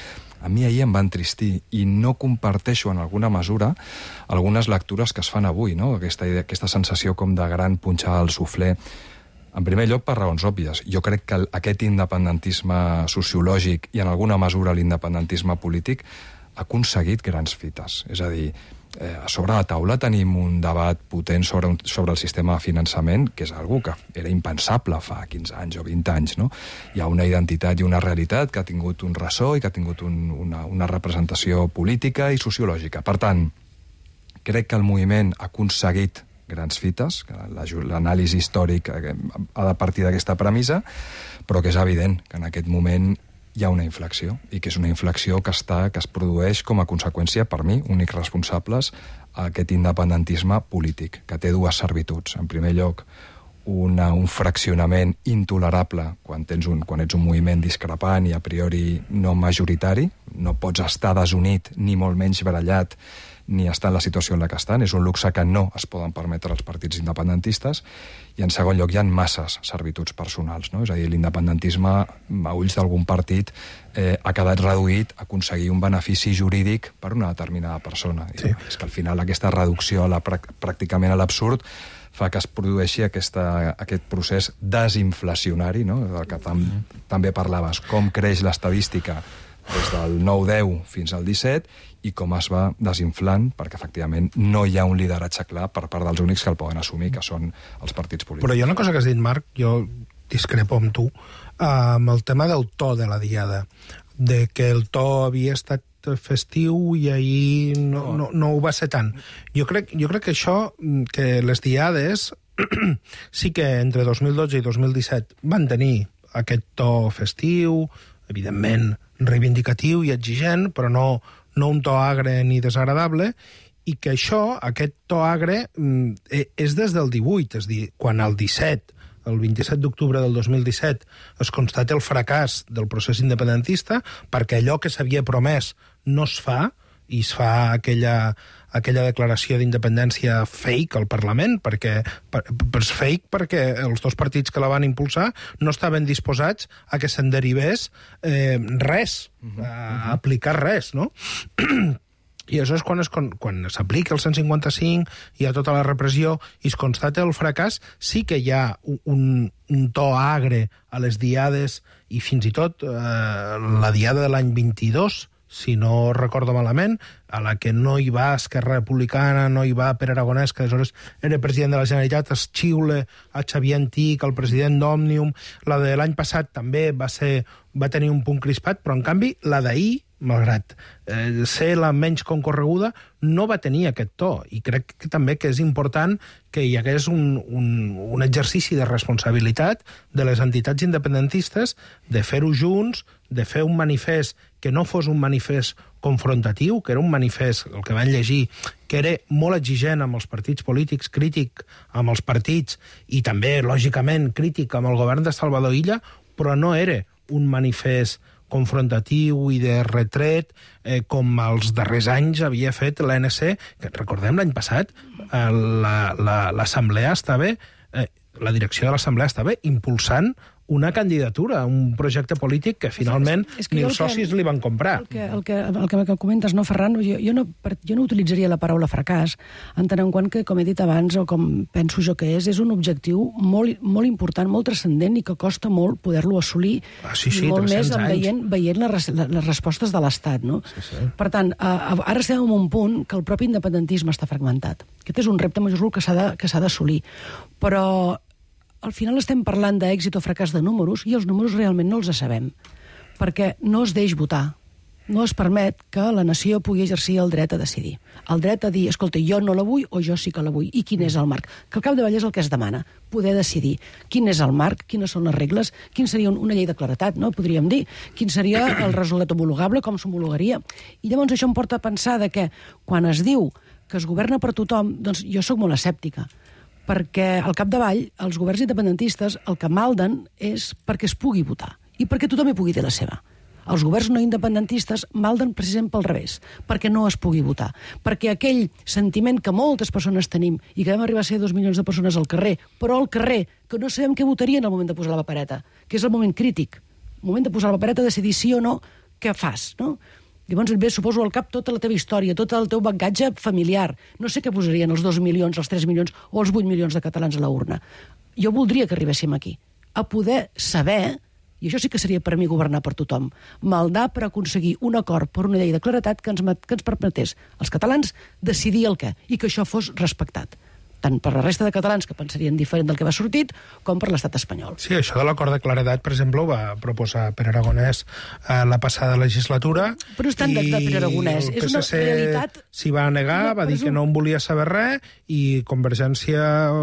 A mi ahir em va entristir i no comparteixo en alguna mesura algunes lectures que es fan avui, no? Aquesta, idea, aquesta sensació com de gran punxar al suflé. En primer lloc, per raons òbvies. Jo crec que aquest independentisme sociològic i en alguna mesura l'independentisme polític ha aconseguit grans fites. És a dir, Eh, a sobre la taula tenim un debat potent sobre, un, sobre el sistema de finançament, que és algo que era impensable fa quinze anys o vint anys, no? Hi ha una identitat i una realitat que ha tingut un ressò i que ha tingut un, una, una representació política i sociològica. Per tant, crec que el moviment ha aconseguit grans fites, que l'anàlisi històric ha de partir d'aquesta premissa, però que és evident que en aquest moment hi ha una inflexió, i que és una inflexió que, està, que es produeix com a conseqüència, per mi, únics responsables, a aquest independentisme polític, que té dues servituds. En primer lloc, una, un fraccionament intolerable quan, tens un, quan ets un moviment discrepant i a priori no majoritari. No pots estar desunit, ni molt menys barallat, ni estar en la situació en la que estan. És un luxe que no es poden permetre els partits independentistes. I en segon lloc hi ha masses servituds personals, no? És a dir, l'independentisme, a ulls d'algun partit, eh, ha quedat reduït a aconseguir un benefici jurídic per una determinada persona. Sí. És que al final aquesta reducció a la, pràcticament a l'absurd fa que es produeixi aquesta, aquest procés desinflacionari, no? Del que tam, també parlaves, com creix l'estadística des del nou deu fins al disset i com es va desinflant, perquè efectivament no hi ha un lideratge clar per part dels únics que el poden assumir, que són els partits polítics. Però hi ha una cosa que has dit, Marc, jo discrepo amb tu, amb el tema del to de la diada, de que el to havia estat festiu i ahir no, no, no ho va ser tant. Jo crec, jo crec que això, que les diades sí que entre dos mil dotze i dos mil disset van tenir aquest to festiu, evidentment reivindicatiu i exigent, però no, no un to agre ni desagradable, i que això, aquest to agre, és des del divuit, és a dir, quan el disset, el vint-i-set d'octubre del dos mil disset, es constata el fracàs del procés independentista, perquè allò que s'havia promès no es fa, i es fa aquella, aquella declaració d'independència fake al Parlament, perquè per, per fake perquè els dos partits que la van impulsar no estaven disposats a que se'n derivés eh, res, a aplicar res, no? I això és quan, es, quan s'aplica el cent cinquanta cinc, hi ha tota la repressió i es constata el fracàs, sí que hi ha un, un to agre a les diades i fins i tot eh, la diada de l'any vint-i-dos, si no recordo malament, a la que no hi va Esquerra Republicana, no hi va Pere Aragonès, que aleshores era president de la Generalitat, es xiule a Xavier Antich, el president d'Òmnium. La de l'any passat també va ser, va tenir un punt crispat, però en canvi la d'ahir, malgrat eh, ser la menys concorreguda, no va tenir aquest to. I crec que també que és important que hi hagués un, un, un exercici de responsabilitat de les entitats independentistes, de fer-ho junts, de fer un manifest que no fos un manifest confrontatiu, que era un manifest, el que van llegir, que era molt exigent amb els partits polítics, crític amb els partits i també, lògicament, crític amb el govern de Salvador Illa, però no era un manifest confrontatiu i de retret, eh, com els darrers anys havia fet l'A N C, que recordem l'any passat, eh, l'Assemblea la, estava, eh, la direcció de l'Assemblea estava impulsant una candidatura, un projecte polític que finalment és, és que ni els socis que, li van comprar. El que, el que, el que comentes, no, Ferran, jo, jo, no, jo no utilitzaria la paraula fracàs, entenent quant que, com he dit abans, o com penso jo que és, és un objectiu molt, molt important, molt transcendent i que costa molt poder-lo assolir, ah, sí, sí, molt més anys. veient, veient les, les respostes de l'Estat. No? Sí, sí. Per tant, ara estem en un punt que el propi independentisme està fragmentat. Aquest és un repte majúscul que s'ha de, que s'ha d'assolir. Però al final estem parlant d'èxit o fracàs de números i els números realment no els sabem, perquè no es deix votar, no es permet que la nació pugui exercir el dret a decidir. El dret a dir, escolta, jo no la vull o jo sí que la vull, i quin és el marc? Que al capdavall és el que es demana, poder decidir quin és el marc, quines són les regles, quin seria una llei de claretat, no? Podríem dir, quin seria el resultat homologable, com s'homologaria. I llavors això em porta a pensar de que quan es diu que es governa per tothom, doncs jo sóc molt escèptica, perquè al capdavall els governs independentistes el que malden és perquè es pugui votar i perquè tothom hi pugui dir la seva. Els governs no independentistes malden precisament pel revés, perquè no es pugui votar, perquè aquell sentiment que moltes persones tenim i que vam arribar a ser dos milions de persones al carrer, però al carrer que no sabem què votarien al moment de posar la papereta, que és el moment crític, el moment de posar la papereta, decidir sí o no, què fas, no? Llavors et ve, suposo, al cap tota la teva història, tot el teu bagatge familiar. No sé què posarien els dos milions, els tres milions o els vuit milions de catalans a la urna. Jo voldria que arribéssim aquí, a poder saber, i això sí que seria per mi governar per tothom, maldar per aconseguir un acord per una llei de claretat que ens, que ens permetés als catalans decidir el què, i que això fos respectat, tant per la resta de catalans que pensarien diferent del que va sortit, com per l'estat espanyol. Sí, això de l'acord de claredat, per exemple, ho va proposar Pere Aragonès a la passada legislatura. Però és tant de, de Pere Aragonès. És una realitat... s'hi va negar, va dir que no en volia saber res, i Convergència,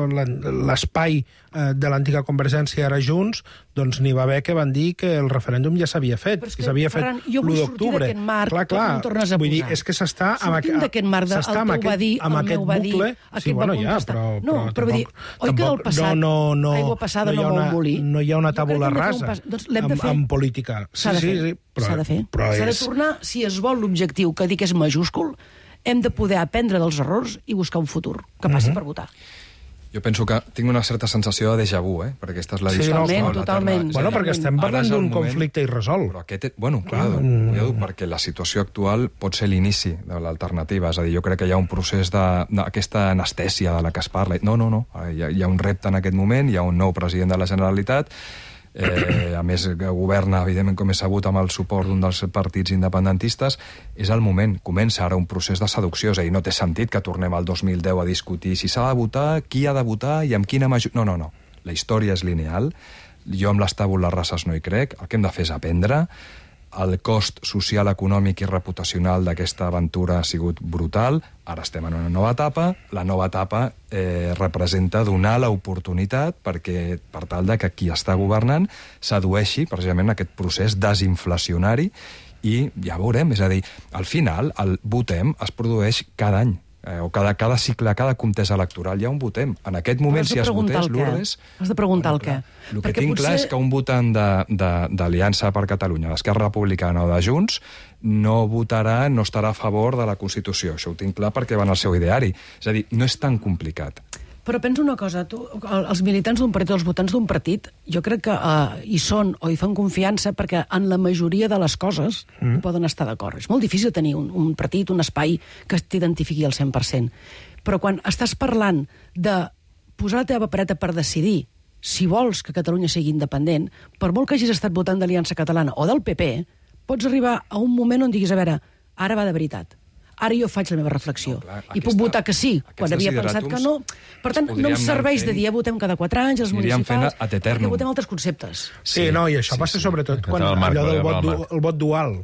l'espai de l'antiga Convergència era Junts, doncs n'hi va haver que van dir que el referèndum ja s'havia fet, que s'havia fet l'u d'octubre. Clar, clar, vull dir, és que s'està... Sortim d'aquest marc, el teu va dir, el meu va dir, aquest va contestar. No, però vull dir, oi que del passat, aigua passada no vol molir? No hi ha una tàbula rasa en política. S'ha de fer, s'ha de fer. S'ha de tornar, si es vol l'objectiu que dic és majúscul, hem de poder aprendre dels errors i buscar un futur que passi per votar. Jo penso que tinc una certa sensació de déjà vu, eh? Perquè aquesta és la sí, discussió. No, totalment. Bueno, perquè estem parlant d'un conflicte irresolt. Però aquest, bueno, clar, mm. perquè la situació actual pot ser l'inici de l'alternativa. És a dir, jo crec que hi ha un procés d'aquesta anestèsia de la que es parla. No, no, no. Hi ha, hi ha un repte en aquest moment, hi ha un nou president de la Generalitat, Eh, a més governa, evidentment, com és sabut, amb el suport d'un dels partits independentistes. És el moment, comença ara un procés de seducció, és a dir, no té sentit que tornem al dos mil deu a discutir si s'ha de votar, qui ha de votar i amb quina majoria... No, no, no, la història és lineal, jo amb les tàbules rases no hi crec, el que hem de fer és aprendre. El cost social, econòmic i reputacional d'aquesta aventura ha sigut brutal. Ara estem en una nova etapa. La nova etapa eh, representa donar l'oportunitat perquè, per tal de que qui està governant sedueixi precisament aquest procés desinflacionari i ja veurem, és a dir, al final el votem es produeix cada any. Eh, o cada, cada cicle, cada contesa electoral hi ha un votem. En aquest moment, si es votés, Lourdes... Has de preguntar el què. El que tinc clar és que un votant d'Aliança per Catalunya, d'Esquerra Republicana o de Junts, no votarà, no estarà a favor de la Constitució. Això ho tinc clar perquè va en el seu ideari. És a dir, no és tan complicat. Però pensa una cosa, tu, els militants d'un partit, els votants d'un partit, jo crec que uh, hi són o hi fan confiança perquè en la majoria de les coses mm. poden estar d'acord. És molt difícil tenir un, un partit, un espai que t'identifiqui al cent per cent. Però quan estàs parlant de posar la teva papereta per decidir si vols que Catalunya sigui independent, per molt que hagis estat votant d'Aliança Catalana o del P P, pots arribar a un moment on diguis, a veure, ara va de veritat. Ara jo faig la meva reflexió. No, clar, I aquesta, puc votar que sí, quan havia pensat que no. Per tant, no em serveix de dir, votem cada quatre anys, els municipals, perquè votem altres conceptes. Sí, no, i això sí, passa sí. sobretot sí. quan allò del vot, du, el vot dual.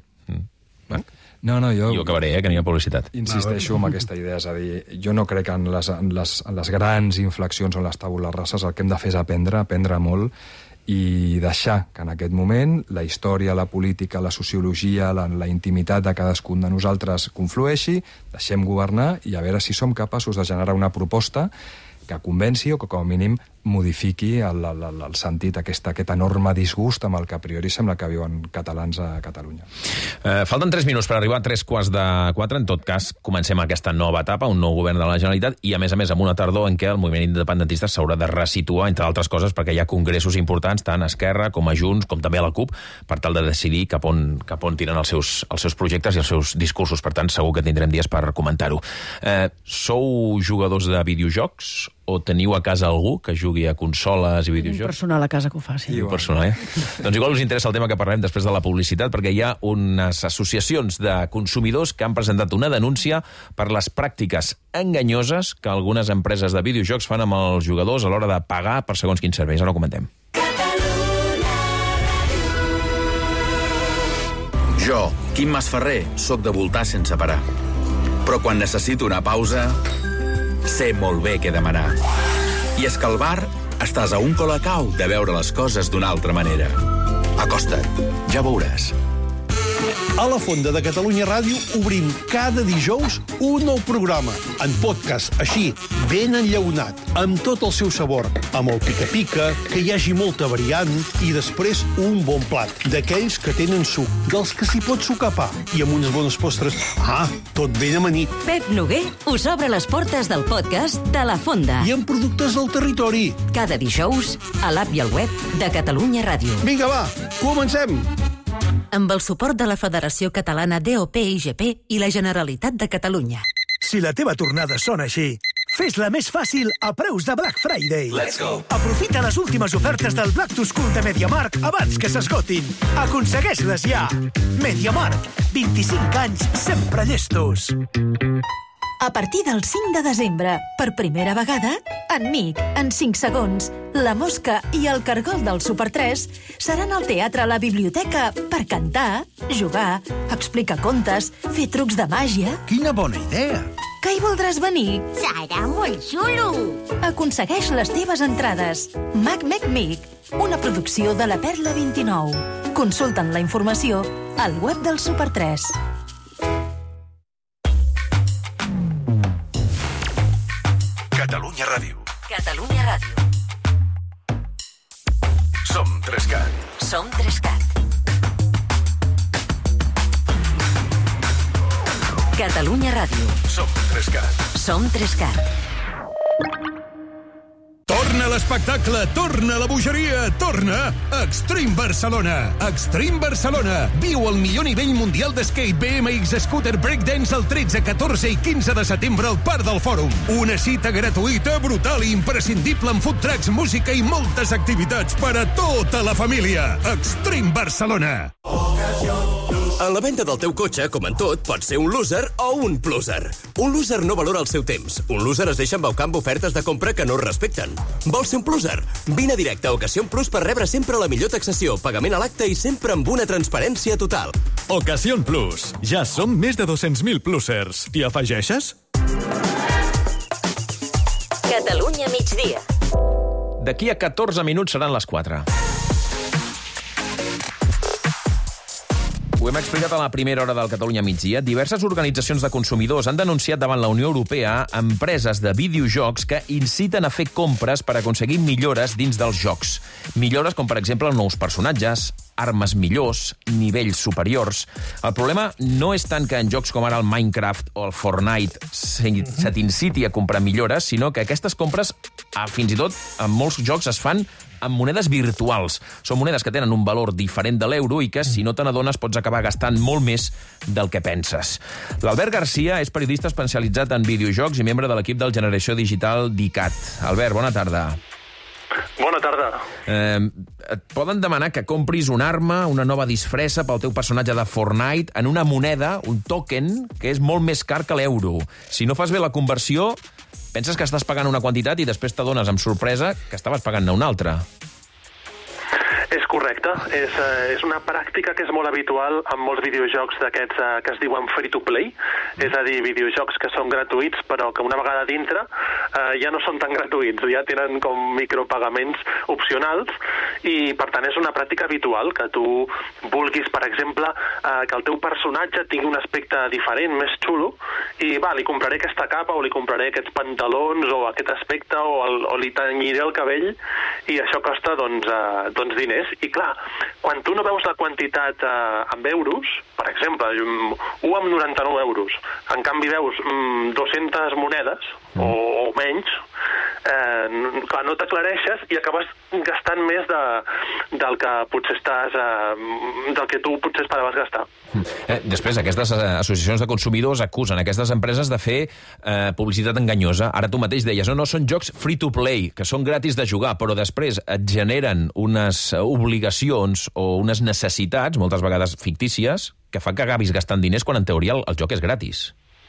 Mm. No, no, jo... Jo acabaré, eh, que n'hi ha publicitat. Insisteixo en aquesta idea, és a dir, jo no crec en les, en les, en les grans inflexions o en les tàbules rases, el que hem de fer és aprendre, aprendre molt, i deixar que en aquest moment la història, la política, la sociologia, la, la intimitat de cadascun de nosaltres conflueixi, deixem governar i a veure si som capaços de generar una proposta que convenci o que com a mínim modifiqui el, el, el sentit, aquest, aquest enorme disgust amb el que a priori sembla que viuen catalans a Catalunya. Eh, falten tres minuts per arribar a tres quarts de quatre. En tot cas, comencem aquesta nova etapa, un nou govern de la Generalitat i, a més a més, amb una tardor en què el moviment independentista s'haurà de resituar, entre altres coses, perquè hi ha congressos importants, tant a Esquerra com a Junts, com també a la CUP, per tal de decidir cap on, cap on tiren els seus, els seus projectes i els seus discursos. Per tant, segur que tindrem dies per comentar-ho. Eh, sou jugadors de videojocs o teniu a casa algú que jugui a consoles i videojocs? Un personal a casa que ho faci. I un personal, eh? Doncs igual us interessa el tema que parlarem després de la publicitat, perquè hi ha unes associacions de consumidors que han presentat una denúncia per les pràctiques enganyoses que algunes empreses de videojocs fan amb els jugadors a l'hora de pagar per segons quins serveis. Ara ho comentem. Jo, Quim Masferrer, soc de voltar sense parar. Però quan necessito una pausa, sé molt bé què demanar. I és que al bar estàs a un colacau de veure les coses d'una altra manera. Acosta't, ja veuràs. A la Fonda de Catalunya Ràdio obrim cada dijous un nou programa, en podcast, així, ben enllaunat, amb tot el seu sabor, amb el pica-pica, que hi hagi molta variant, i després un bon plat, d'aquells que tenen suc, dels que s'hi pot sucar pa, i amb unes bones postres. Ah, tot ben amanit. Pep Noguer us obre les portes del podcast de La Fonda. I amb productes del territori. Cada dijous, a l'app i al web de Catalunya Ràdio. Vinga, va, comencem! amb el suport de la Federació Catalana D O P I G P i la Generalitat de Catalunya. Si la teva tornada sona així, fes-la més fàcil a preus de Black Friday. Let's go! Aprofita les últimes ofertes del Black to School de MediaMarkt abans que s'esgotin. Aconsegueix-les ja! MediaMarkt, vint-i-cinc anys sempre llestos. A partir del cinc de desembre, per primera vegada, en Nick, en cinc segons, La Mosca i el Cargol del Super tres seran al teatre a la biblioteca per cantar, jugar, explicar contes, fer trucs de màgia... Quina bona idea! Que hi voldràs venir? Serà molt xulo! Aconsegueix les teves entrades. Mac Mac Mic, una producció de la Perla vint-i-nou. Consulta'n la informació al web del Super tres. Catalunya Ràdio. Catalunya Ràdio. Som Trescat. Som Trescat. Catalunya Ràdio. Som Trescat. Som Trescat. Torna l'espectacle, torna la bogeria, torna Extreme Barcelona. Extreme Barcelona. Viu el millor nivell mundial de skate, B M X, scooter, breakdance el tretze, catorze i quinze de setembre al Parc del Fòrum. Una cita gratuïta, brutal i imprescindible amb food trucks, música i moltes activitats per a tota la família. Extreme Barcelona. En la venda del teu cotxe, com en tot, pot ser un loser o un pluser. Un loser no valora el seu temps. Un loser es deixa embaucar amb ofertes de compra que no respecten. Vols ser un pluser? Vine directe a Ocasión Plus per rebre sempre la millor taxació, pagament a l'acte i sempre amb una transparència total. Ocasión Plus. Ja som més de dos-cents mil plusers. T'hi afegeixes? Catalunya migdia. D'aquí a catorze minuts seran les quatre. Ho hem explicat a la primera hora del Catalunya migdia. Diverses organitzacions de consumidors han denunciat davant la Unió Europea empreses de videojocs que inciten a fer compres per aconseguir millores dins dels jocs. Millores com, per exemple, nous personatges, armes millors, nivells superiors. El problema no és tant que en jocs com ara el Minecraft o el Fortnite se t'inciti a comprar millores, sinó que aquestes compres, fins i tot, en molts jocs es fan amb monedes virtuals. Són monedes que tenen un valor diferent de l'euro i que, si no te n'adones, pots acabar gastant molt més del que penses. L'Albert Garcia és periodista especialitzat en videojocs i membre de l'equip del Generació Digital d'I C A T. Albert, bona tarda. Bona tarda. Eh, et poden demanar que compris una arma, una nova disfressa pel teu personatge de Fortnite en una moneda, un token, que és molt més car que l'euro. Si no fas bé la conversió, penses que estàs pagant una quantitat i després t'adones amb sorpresa que estaves pagant-ne una altra. És correcte. És, eh, és una pràctica que és molt habitual en molts videojocs d'aquests eh, que es diuen free-to-play, és a dir, videojocs que són gratuïts, però que una vegada dintre eh, ja no són tan gratuïts, ja tenen com micropagaments opcionals, i per tant és una pràctica habitual que tu vulguis, per exemple, eh, que el teu personatge tingui un aspecte diferent, més xulo, i va, li compraré aquesta capa o li compraré aquests pantalons o aquest aspecte o, el, o li tenyiré el cabell, i això costa doncs, eh, doncs diners. I clar, quan tu no veus la quantitat eh, en euros, per exemple, un coma noranta-nou euros, en canvi veus mm, dues-centes monedes o, o menys, eh, clar, no t'aclareixes i acabes gastant més de, del que potser estàs eh, del que tu potser esperaves gastar. Eh, després, aquestes associacions de consumidors acusen aquestes empreses de fer eh, publicitat enganyosa. Ara tu mateix deies, no, no, són jocs free-to-play, que són gratis de jugar, però després et generen unes obligacions o unes necessitats, moltes vegades fictícies, que fan que acabis gastant diners quan en teoria el, el joc és gratis.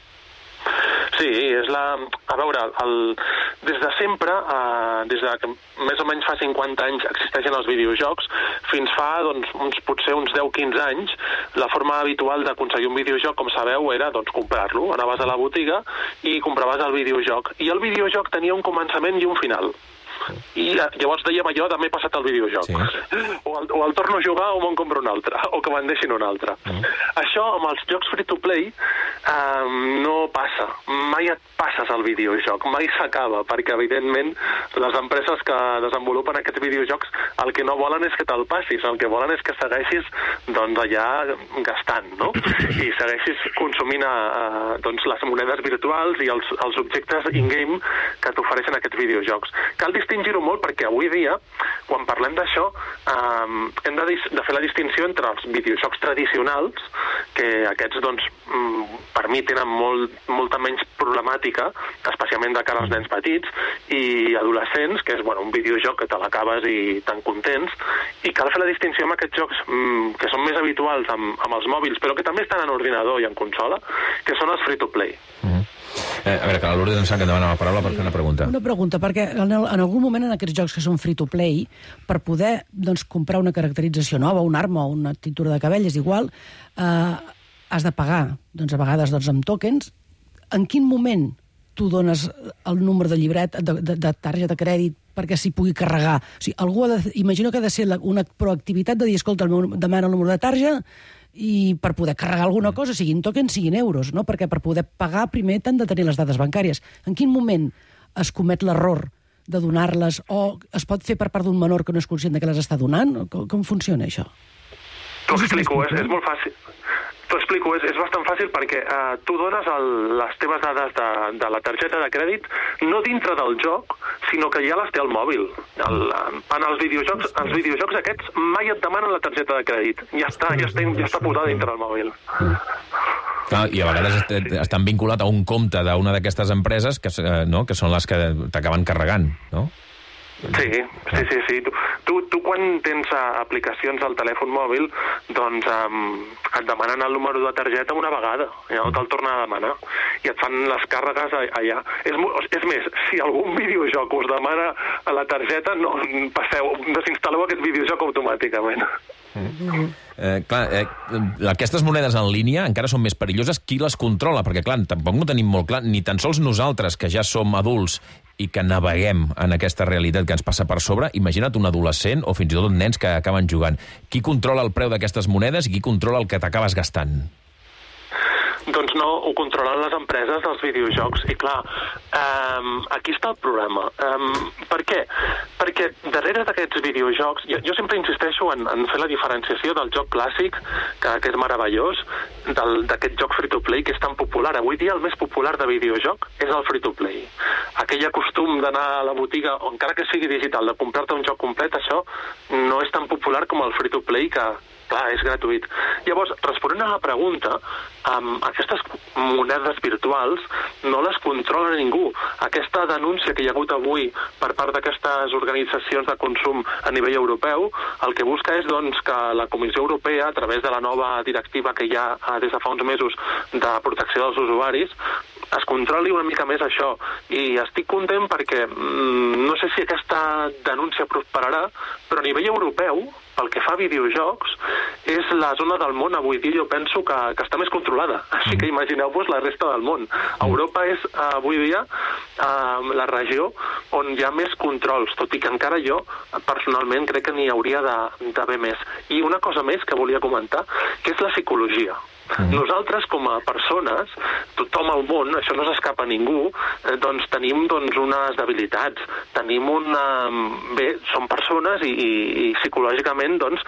Sí, és la... A veure, el... des de sempre, eh, des de que més o menys fa cinquanta anys existeixen els videojocs, fins fa doncs, uns, potser uns deu quinze anys, la forma habitual d'aconseguir un videojoc, com sabeu, era doncs, comprar-lo. Anaves a la botiga i compraves el videojoc. I el videojoc tenia un començament i un final. I llavors dèiem allò de m'he passat el videojoc. Sí. O, el, o el torno a jugar o me'n compro un altre, o que me'n deixin un altre. Mm. Això amb els jocs free-to-play eh, no passa. Mai et passes el videojoc, mai s'acaba, perquè evidentment les empreses que desenvolupen aquests videojocs el que no volen és que te'l passis, el que volen és que segueixis doncs, allà gastant, no? I segueixis consumint eh, doncs, les monedes virtuals i els, els objectes in-game que t'ofereixen aquests videojocs. Cal distingir-ho molt perquè avui dia, quan parlem d'això, um, hem de, de fer la distinció entre els videojocs tradicionals, que aquests, doncs, per mi tenen molt, molta menys problemàtica, especialment de cara als nens petits, i adolescents, que és, bueno, un videojoc que te l'acabes i tan contents, i cal fer la distinció amb aquests jocs mm, que són més habituals amb, amb els mòbils, però que també estan en ordinador i en consola, que són els free-to-play. Mm-hmm. Eh, a veure, que la Lourdes em sap que demana la paraula per fer una pregunta. Una pregunta, perquè en, el, en algun moment en aquests jocs que són free-to-play, per poder, doncs, comprar una caracterització nova, una arma o una tintura de cabell, és igual, eh, has de pagar, doncs, a vegades, doncs, amb tokens. En quin moment tu dones el número de llibret, de, de, de targeta de crèdit, perquè s'hi pugui carregar? O sigui, algú ha de, imagino que ha de ser la, una proactivitat de dir, escolta, el meu, demana el número de targeta, i per poder carregar alguna cosa, siguin tokens, siguin euros, no? Perquè per poder pagar primer t'han de tenir les dades bancàries. En quin moment es comet l'error de donar-les, o es pot fer per part d'un menor que no és conscient de que les està donant? Com, com funciona això? T'ho explico, és, és molt fàcil. T'ho explico, és, és bastant fàcil perquè eh, tu dones el, les teves dades de, de la targeta de crèdit no dintre del joc, sinó que ja les té al mòbil. El, en els videojocs, els videojocs aquests mai et demanen la targeta de crèdit. Ja està, ja està, ja està posada dintre del mòbil. Clar, i a vegades estan vinculat a un compte d'una d'aquestes empreses que, no, que són les que t'acaben carregant, no? Sí, sí, sí, sí. Tu, tu, tu quan tens uh, aplicacions al telèfon mòbil, doncs um, et demanen el número de targeta una vegada, ja no te'l tornen a demanar, i et fan les càrregues allà. És, és més, si algun videojoc us demana a la targeta, no passeu, desinstal·leu aquest videojoc automàticament. Mm. Eh, clar, eh, aquestes monedes en línia encara són més perilloses. Qui les controla? Perquè, clar, tampoc no tenim molt clar, ni tan sols nosaltres, que ja som adults i que naveguem en aquesta realitat que ens passa per sobre, imagina't un adolescent o fins i tot nens que acaben jugant. Qui controla el preu d'aquestes monedes i qui controla el que t'acabes gastant? Doncs no, ho controlen les empreses dels videojocs. I clar, um, aquí està el problema. Um, per què? Perquè darrere d'aquests videojocs, jo, jo sempre insisteixo en, en fer la diferenciació del joc clàssic, que, que és meravellós, d'aquest joc free-to-play que és tan popular. Avui dia el més popular de videojoc és el free-to-play. Aquell costum d'anar a la botiga, o encara que sigui digital, de comprar-te un joc complet, això no és tan popular com el free-to-play, que clar, és gratuït. Llavors, responent a la pregunta, um, aquestes monedes virtuals no les controla ningú. Aquesta denúncia que hi ha hagut avui per part d'aquestes organitzacions de consum a nivell europeu, el que busca és, doncs, que la Comissió Europea, a través de la nova directiva que hi ha des de fa uns mesos de protecció dels usuaris, es controli una mica més això. I estic content perquè mm, no sé si aquesta denúncia prosperarà, però a nivell europeu, pel que fa a videojocs, és la zona del món avui dia, jo penso que, que està més controlada. Així que imagineu-vos la resta del món. Europa és avui dia eh, la regió on hi ha més controls, tot i que encara jo personalment crec que n'hi hauria d'haver més. I una cosa més que volia comentar, que és la psicologia. Mm. Nosaltres, com a persones, tothom al món, això no s'escapa a ningú, eh, doncs tenim doncs, unes debilitats, tenim una... Bé, som persones i, i, i psicològicament doncs,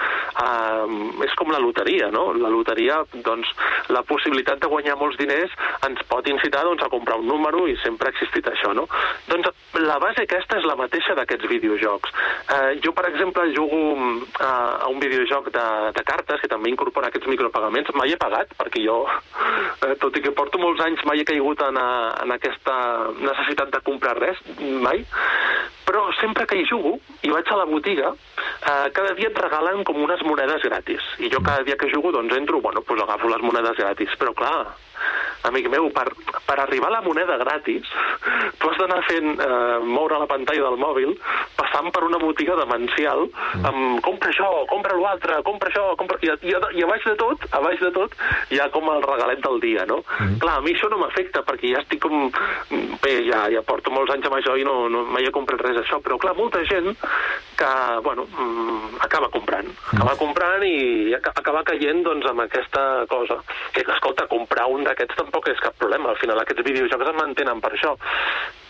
eh, és com la loteria, no? La loteria, doncs, la possibilitat de guanyar molts diners ens pot incitar doncs, a comprar un número i sempre ha existit això, no? Doncs la base aquesta és la mateixa d'aquests videojocs. Eh, jo, per exemple, jugo eh, a un videojoc de, de cartes que també incorpora aquests micropagaments. Mai he pagat, perquè jo, eh, tot i que porto molts anys, mai he caigut en, a, en aquesta necessitat de comprar res, mai, però sempre que hi jugo i vaig a la botiga, eh, cada dia et regalen com unes monedes gratis, i jo cada dia que jugo doncs entro, bueno, doncs agafo les monedes gratis, però clar, amic meu, per, per arribar a la moneda gratis, tu has d'anar fent eh, moure la pantalla del mòbil, passant per una botiga demencial, amb compra això, compra l'altre, compra això, compra... I, i, i a baix de tot, a baix de tot, hi ha com el regalet del dia, no? Mm. Clar, a mi això no m'afecta, perquè ja estic com... Bé, ja, ja porto molts anys amb això i no, no mai he comprat res d'això, però clar, molta gent que, bueno, acaba comprant, acaba comprant i acaba caient, doncs, amb aquesta cosa. Que, escolta, comprar un d'aquests tampoc és cap problema, al final aquests videojocs es mantenen per això.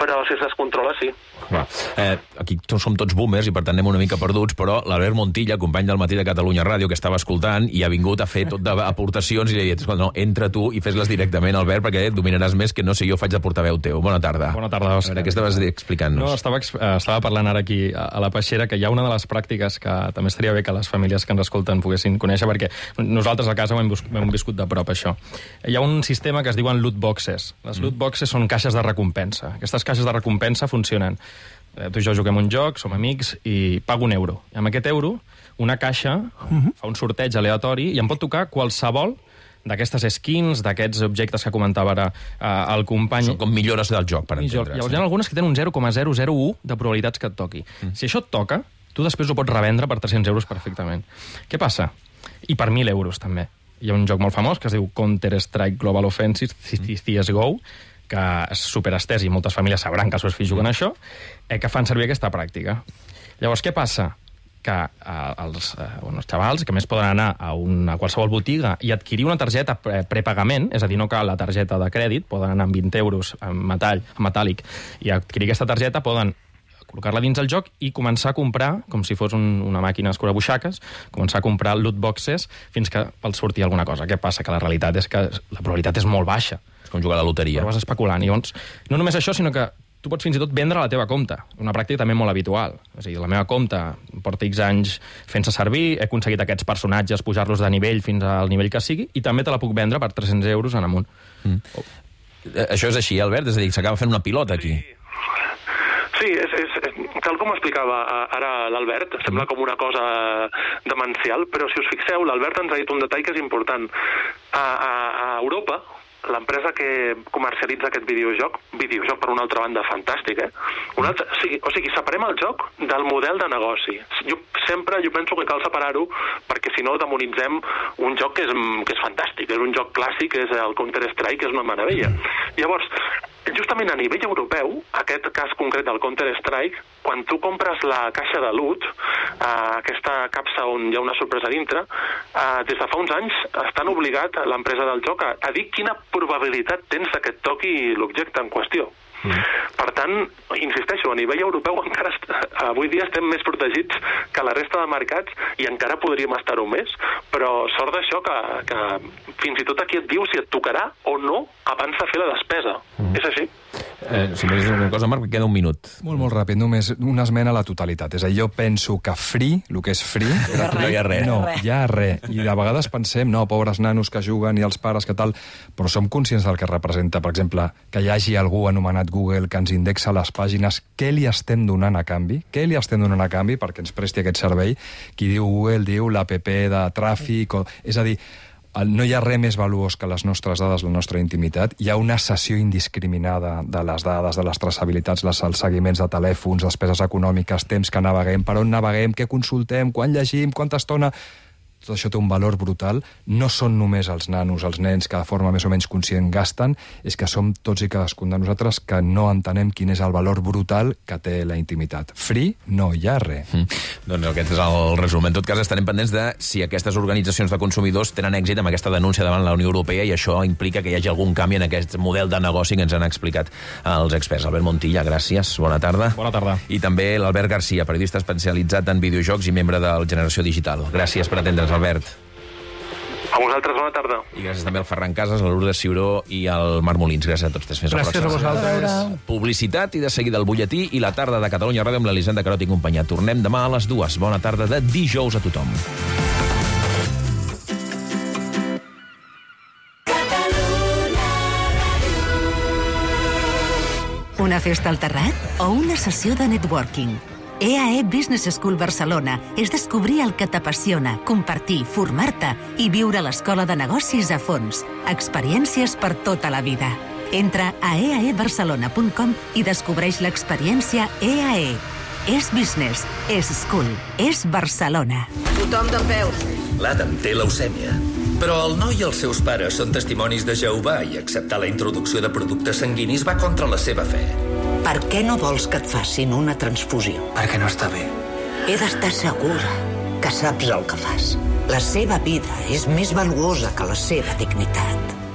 però si es descontrola, sí. Va. Eh, aquí som tots boomers i per tant anem una mica perduts, però l'Albert Montilla, company del Matí de Catalunya Ràdio, que estava escoltant i ha vingut a fer tot d'aportacions i li he dit, no, entra tu i fes-les directament, Albert, perquè dominaràs més que no sé jo faig de portaveu teu. Bona tarda. Bona tarda, Òscar. A veure, què estaves explicant-nos? No, estava, estava parlant ara aquí a la Peixera que hi ha una de les pràctiques que també estaria bé que les famílies que ens escolten poguessin conèixer, perquè nosaltres a casa ho hem, hem viscut de prop, això. Hi ha un sistema que es diuen loot boxes. Les loot boxes són caixes de recompensa. Aquestes caixes de recompensa funcionen. Tu i jo juguem un joc, som amics, i pago un euro. I amb aquest euro, una caixa uh-huh. fa un sorteig aleatori i em pot tocar qualsevol d'aquestes skins, d'aquests objectes que comentava ara eh, el company. Són com millores del joc, per entendre's. Llavors, hi ha algunes que tenen un zero coma zero zero u de probabilitats que et toqui. Mm. Si això et toca, tu després ho pots revendre per tres-cents euros perfectament. Què passa? I per mil euros, també. Hi ha un joc molt famós que es diu Counter-Strike Global Offensive, C S G O, que és superestès i moltes famílies sabran que els seus fills juguen a això, eh, que fan servir aquesta pràctica. Llavors, què passa? Que eh, els, eh, bueno, els xavals, que més poden anar a, una, a qualsevol botiga i adquirir una targeta pre prepagament, és a dir, no cal la targeta de crèdit, poden anar amb vint euros en metall, en metàl·lic, i adquirir aquesta targeta, poden col·locar-la dins el joc i començar a comprar, com si fos un, una màquina escurabuixaques, començar a comprar loot boxes fins que els surti alguna cosa. Què passa? Que la realitat és que la probabilitat és molt baixa. És com jugar a la loteria. Però vas especulant. I llavors, no només això, sinó que tu pots fins i tot vendre la teva compte. Una pràctica també molt habitual. És a dir, la meva compte porta X anys fent-se servir, he aconseguit aquests personatges, pujar-los de nivell fins al nivell que sigui, i també te la puc vendre per tres-cents euros en amunt. Mm. Oh. Això és així, Albert? És a dir, s'acaba fent una pilota aquí. Sí. Sí, és, és, és, tal com explicava ara l'Albert, sembla com una cosa demencial, però si us fixeu, l'Albert ens ha dit un detall que és important. A, a, a Europa, l'empresa que comercialitza aquest videojoc, videojoc per una altra banda fantàstic, eh? Un altre, o sigui, o sigui, separem el joc del model de negoci. Jo sempre jo penso que cal separar-ho perquè si no demonitzem un joc que és, que és fantàstic, és un joc clàssic, és el Counter-Strike, que és una meravella. Llavors, justament a nivell europeu, aquest cas concret del Counter-Strike, quan tu compres la caixa de loot, eh, aquesta capsa on hi ha una sorpresa dintre, eh, des de fa uns anys estan obligat l'empresa del joc a, a dir quina probabilitat tens que et toqui l'objecte en qüestió. Mm. Per tant, insisteixo, a nivell europeu encara est... avui dia estem més protegits que la resta de mercats i encara podríem estar-ho més, però sort d'això que, que fins i tot aquí et diu si et tocarà o no abans de fer la despesa. Mm. És així. Eh, si m'has dit una cosa, Marc, queda un minut. Molt, molt ràpid, només una esmena a la totalitat. És a dir, jo penso que free, el que és free... No hi ha res. No, hi ha res. I de vegades pensem, no, pobres nanos que juguen i els pares que tal, però som conscients del que representa, per exemple, que hi hagi algú anomenat Google que ens indexa les pàgines, què li estem donant a canvi? Què li estem donant a canvi perquè ens presti aquest servei? Qui diu Google diu l'app de tràfic... O... És a dir, no hi ha res més valuós que les nostres dades, la nostra intimitat. Hi ha una cessió indiscriminada de les dades, de les traçabilitats, les, els seguiments de telèfons, despeses econòmiques, temps que naveguem, per on naveguem, què consultem, quan llegim, quanta estona... Tot això té un valor brutal. No són només els nanos, els nens que de forma més o menys conscient gasten, és que som tots i cadascun de nosaltres que no entenem quin és el valor brutal que té la intimitat. Free, no hi ha res. Mm. Doncs aquest és el resum. En tot cas, estarem pendents de si aquestes organitzacions de consumidors tenen èxit amb aquesta denúncia davant la Unió Europea i això implica que hi hagi algun canvi en aquest model de negoci que ens han explicat els experts. Albert Montilla, gràcies. Bona tarda. Bona tarda. I també l'Albert Garcia, periodista especialitzat en videojocs i membre del Generació Digital. Gràcies per atendre'ns, Albert. A vosaltres, bona tarda. I gràcies també al Ferran Casas, a l'Urdes Ciuró i al Marc Molins. Gràcies a tots tres. Fins gràcies a vosaltres. Publicitat i de seguida el butlletí i la tarda de Catalunya Ràdio amb l'Elisenda Carot i companyia. Tornem demà a les dues. Bona tarda de dijous a tothom. Una festa al Terrat o una sessió de networking? E A E Business School Barcelona és descobrir el que t'apassiona, compartir, formar-te i viure l'escola de negocis a fons. Experiències per tota la vida. Entra a e a e barcelona punt com i descobreix l'experiència E A E. És business, és school, és Barcelona. Tothom d'en peus. L'Adam té leucèmia, però el noi i els seus pares són testimonis de Jehovà i acceptar la introducció de productes sanguinis va contra la seva fe. Per què no vols que et facin una transfusió? Perquè no està bé. He d'estar segura que saps el que fas. La seva vida és més valuosa que la seva dignitat.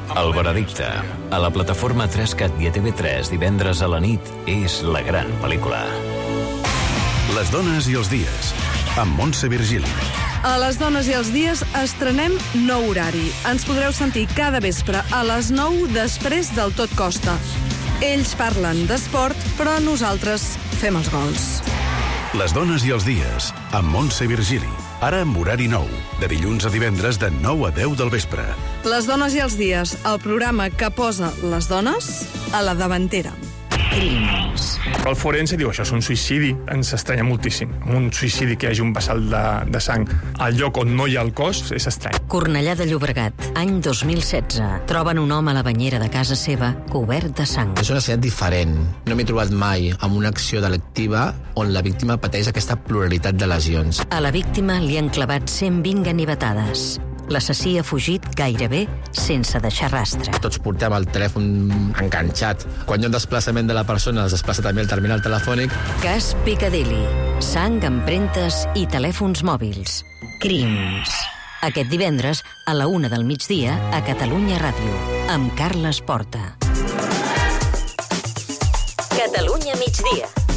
El veredicte. A la plataforma tres cat i a T V tres divendres a la nit és la gran pel·lícula. Les dones i els dies, amb Montse Virgili. A Les dones i els dies estrenem nou horari. Ens podreu sentir cada vespre a les nou després del Tot Costa. Ells parlen d'esport, però nosaltres fem els gols. Les dones i els dies, amb Montse Virgili. Ara amb horari nou, de dilluns a divendres de nou a deu del vespre. Les dones i els dies, el programa que posa les dones a la davantera. Crims. El forense diu, això és un suïcidi. Ens estranya moltíssim. Un suïcidi que hi hagi un vessal de, de sang al lloc on no hi ha el cos és estrany. Cornellà de Llobregat, any dos mil setze. Troben un home a la banyera de casa seva cobert de sang. És una escena diferent. No m'he trobat mai amb una acció delictiva on la víctima pateix aquesta pluralitat de lesions. A la víctima li han clavat cent vint ganivetades. L'assassí ha fugit gairebé sense deixar rastre. Tots portem el telèfon enganxat. Quan hi ha un desplaçament de la persona, es desplaça també el terminal telefònic. Cas Piccadilly. Sang, empremtes i telèfons mòbils. Crims. Aquest divendres, a la una del migdia, a Catalunya Ràdio, amb Carles Porta. Catalunya migdia.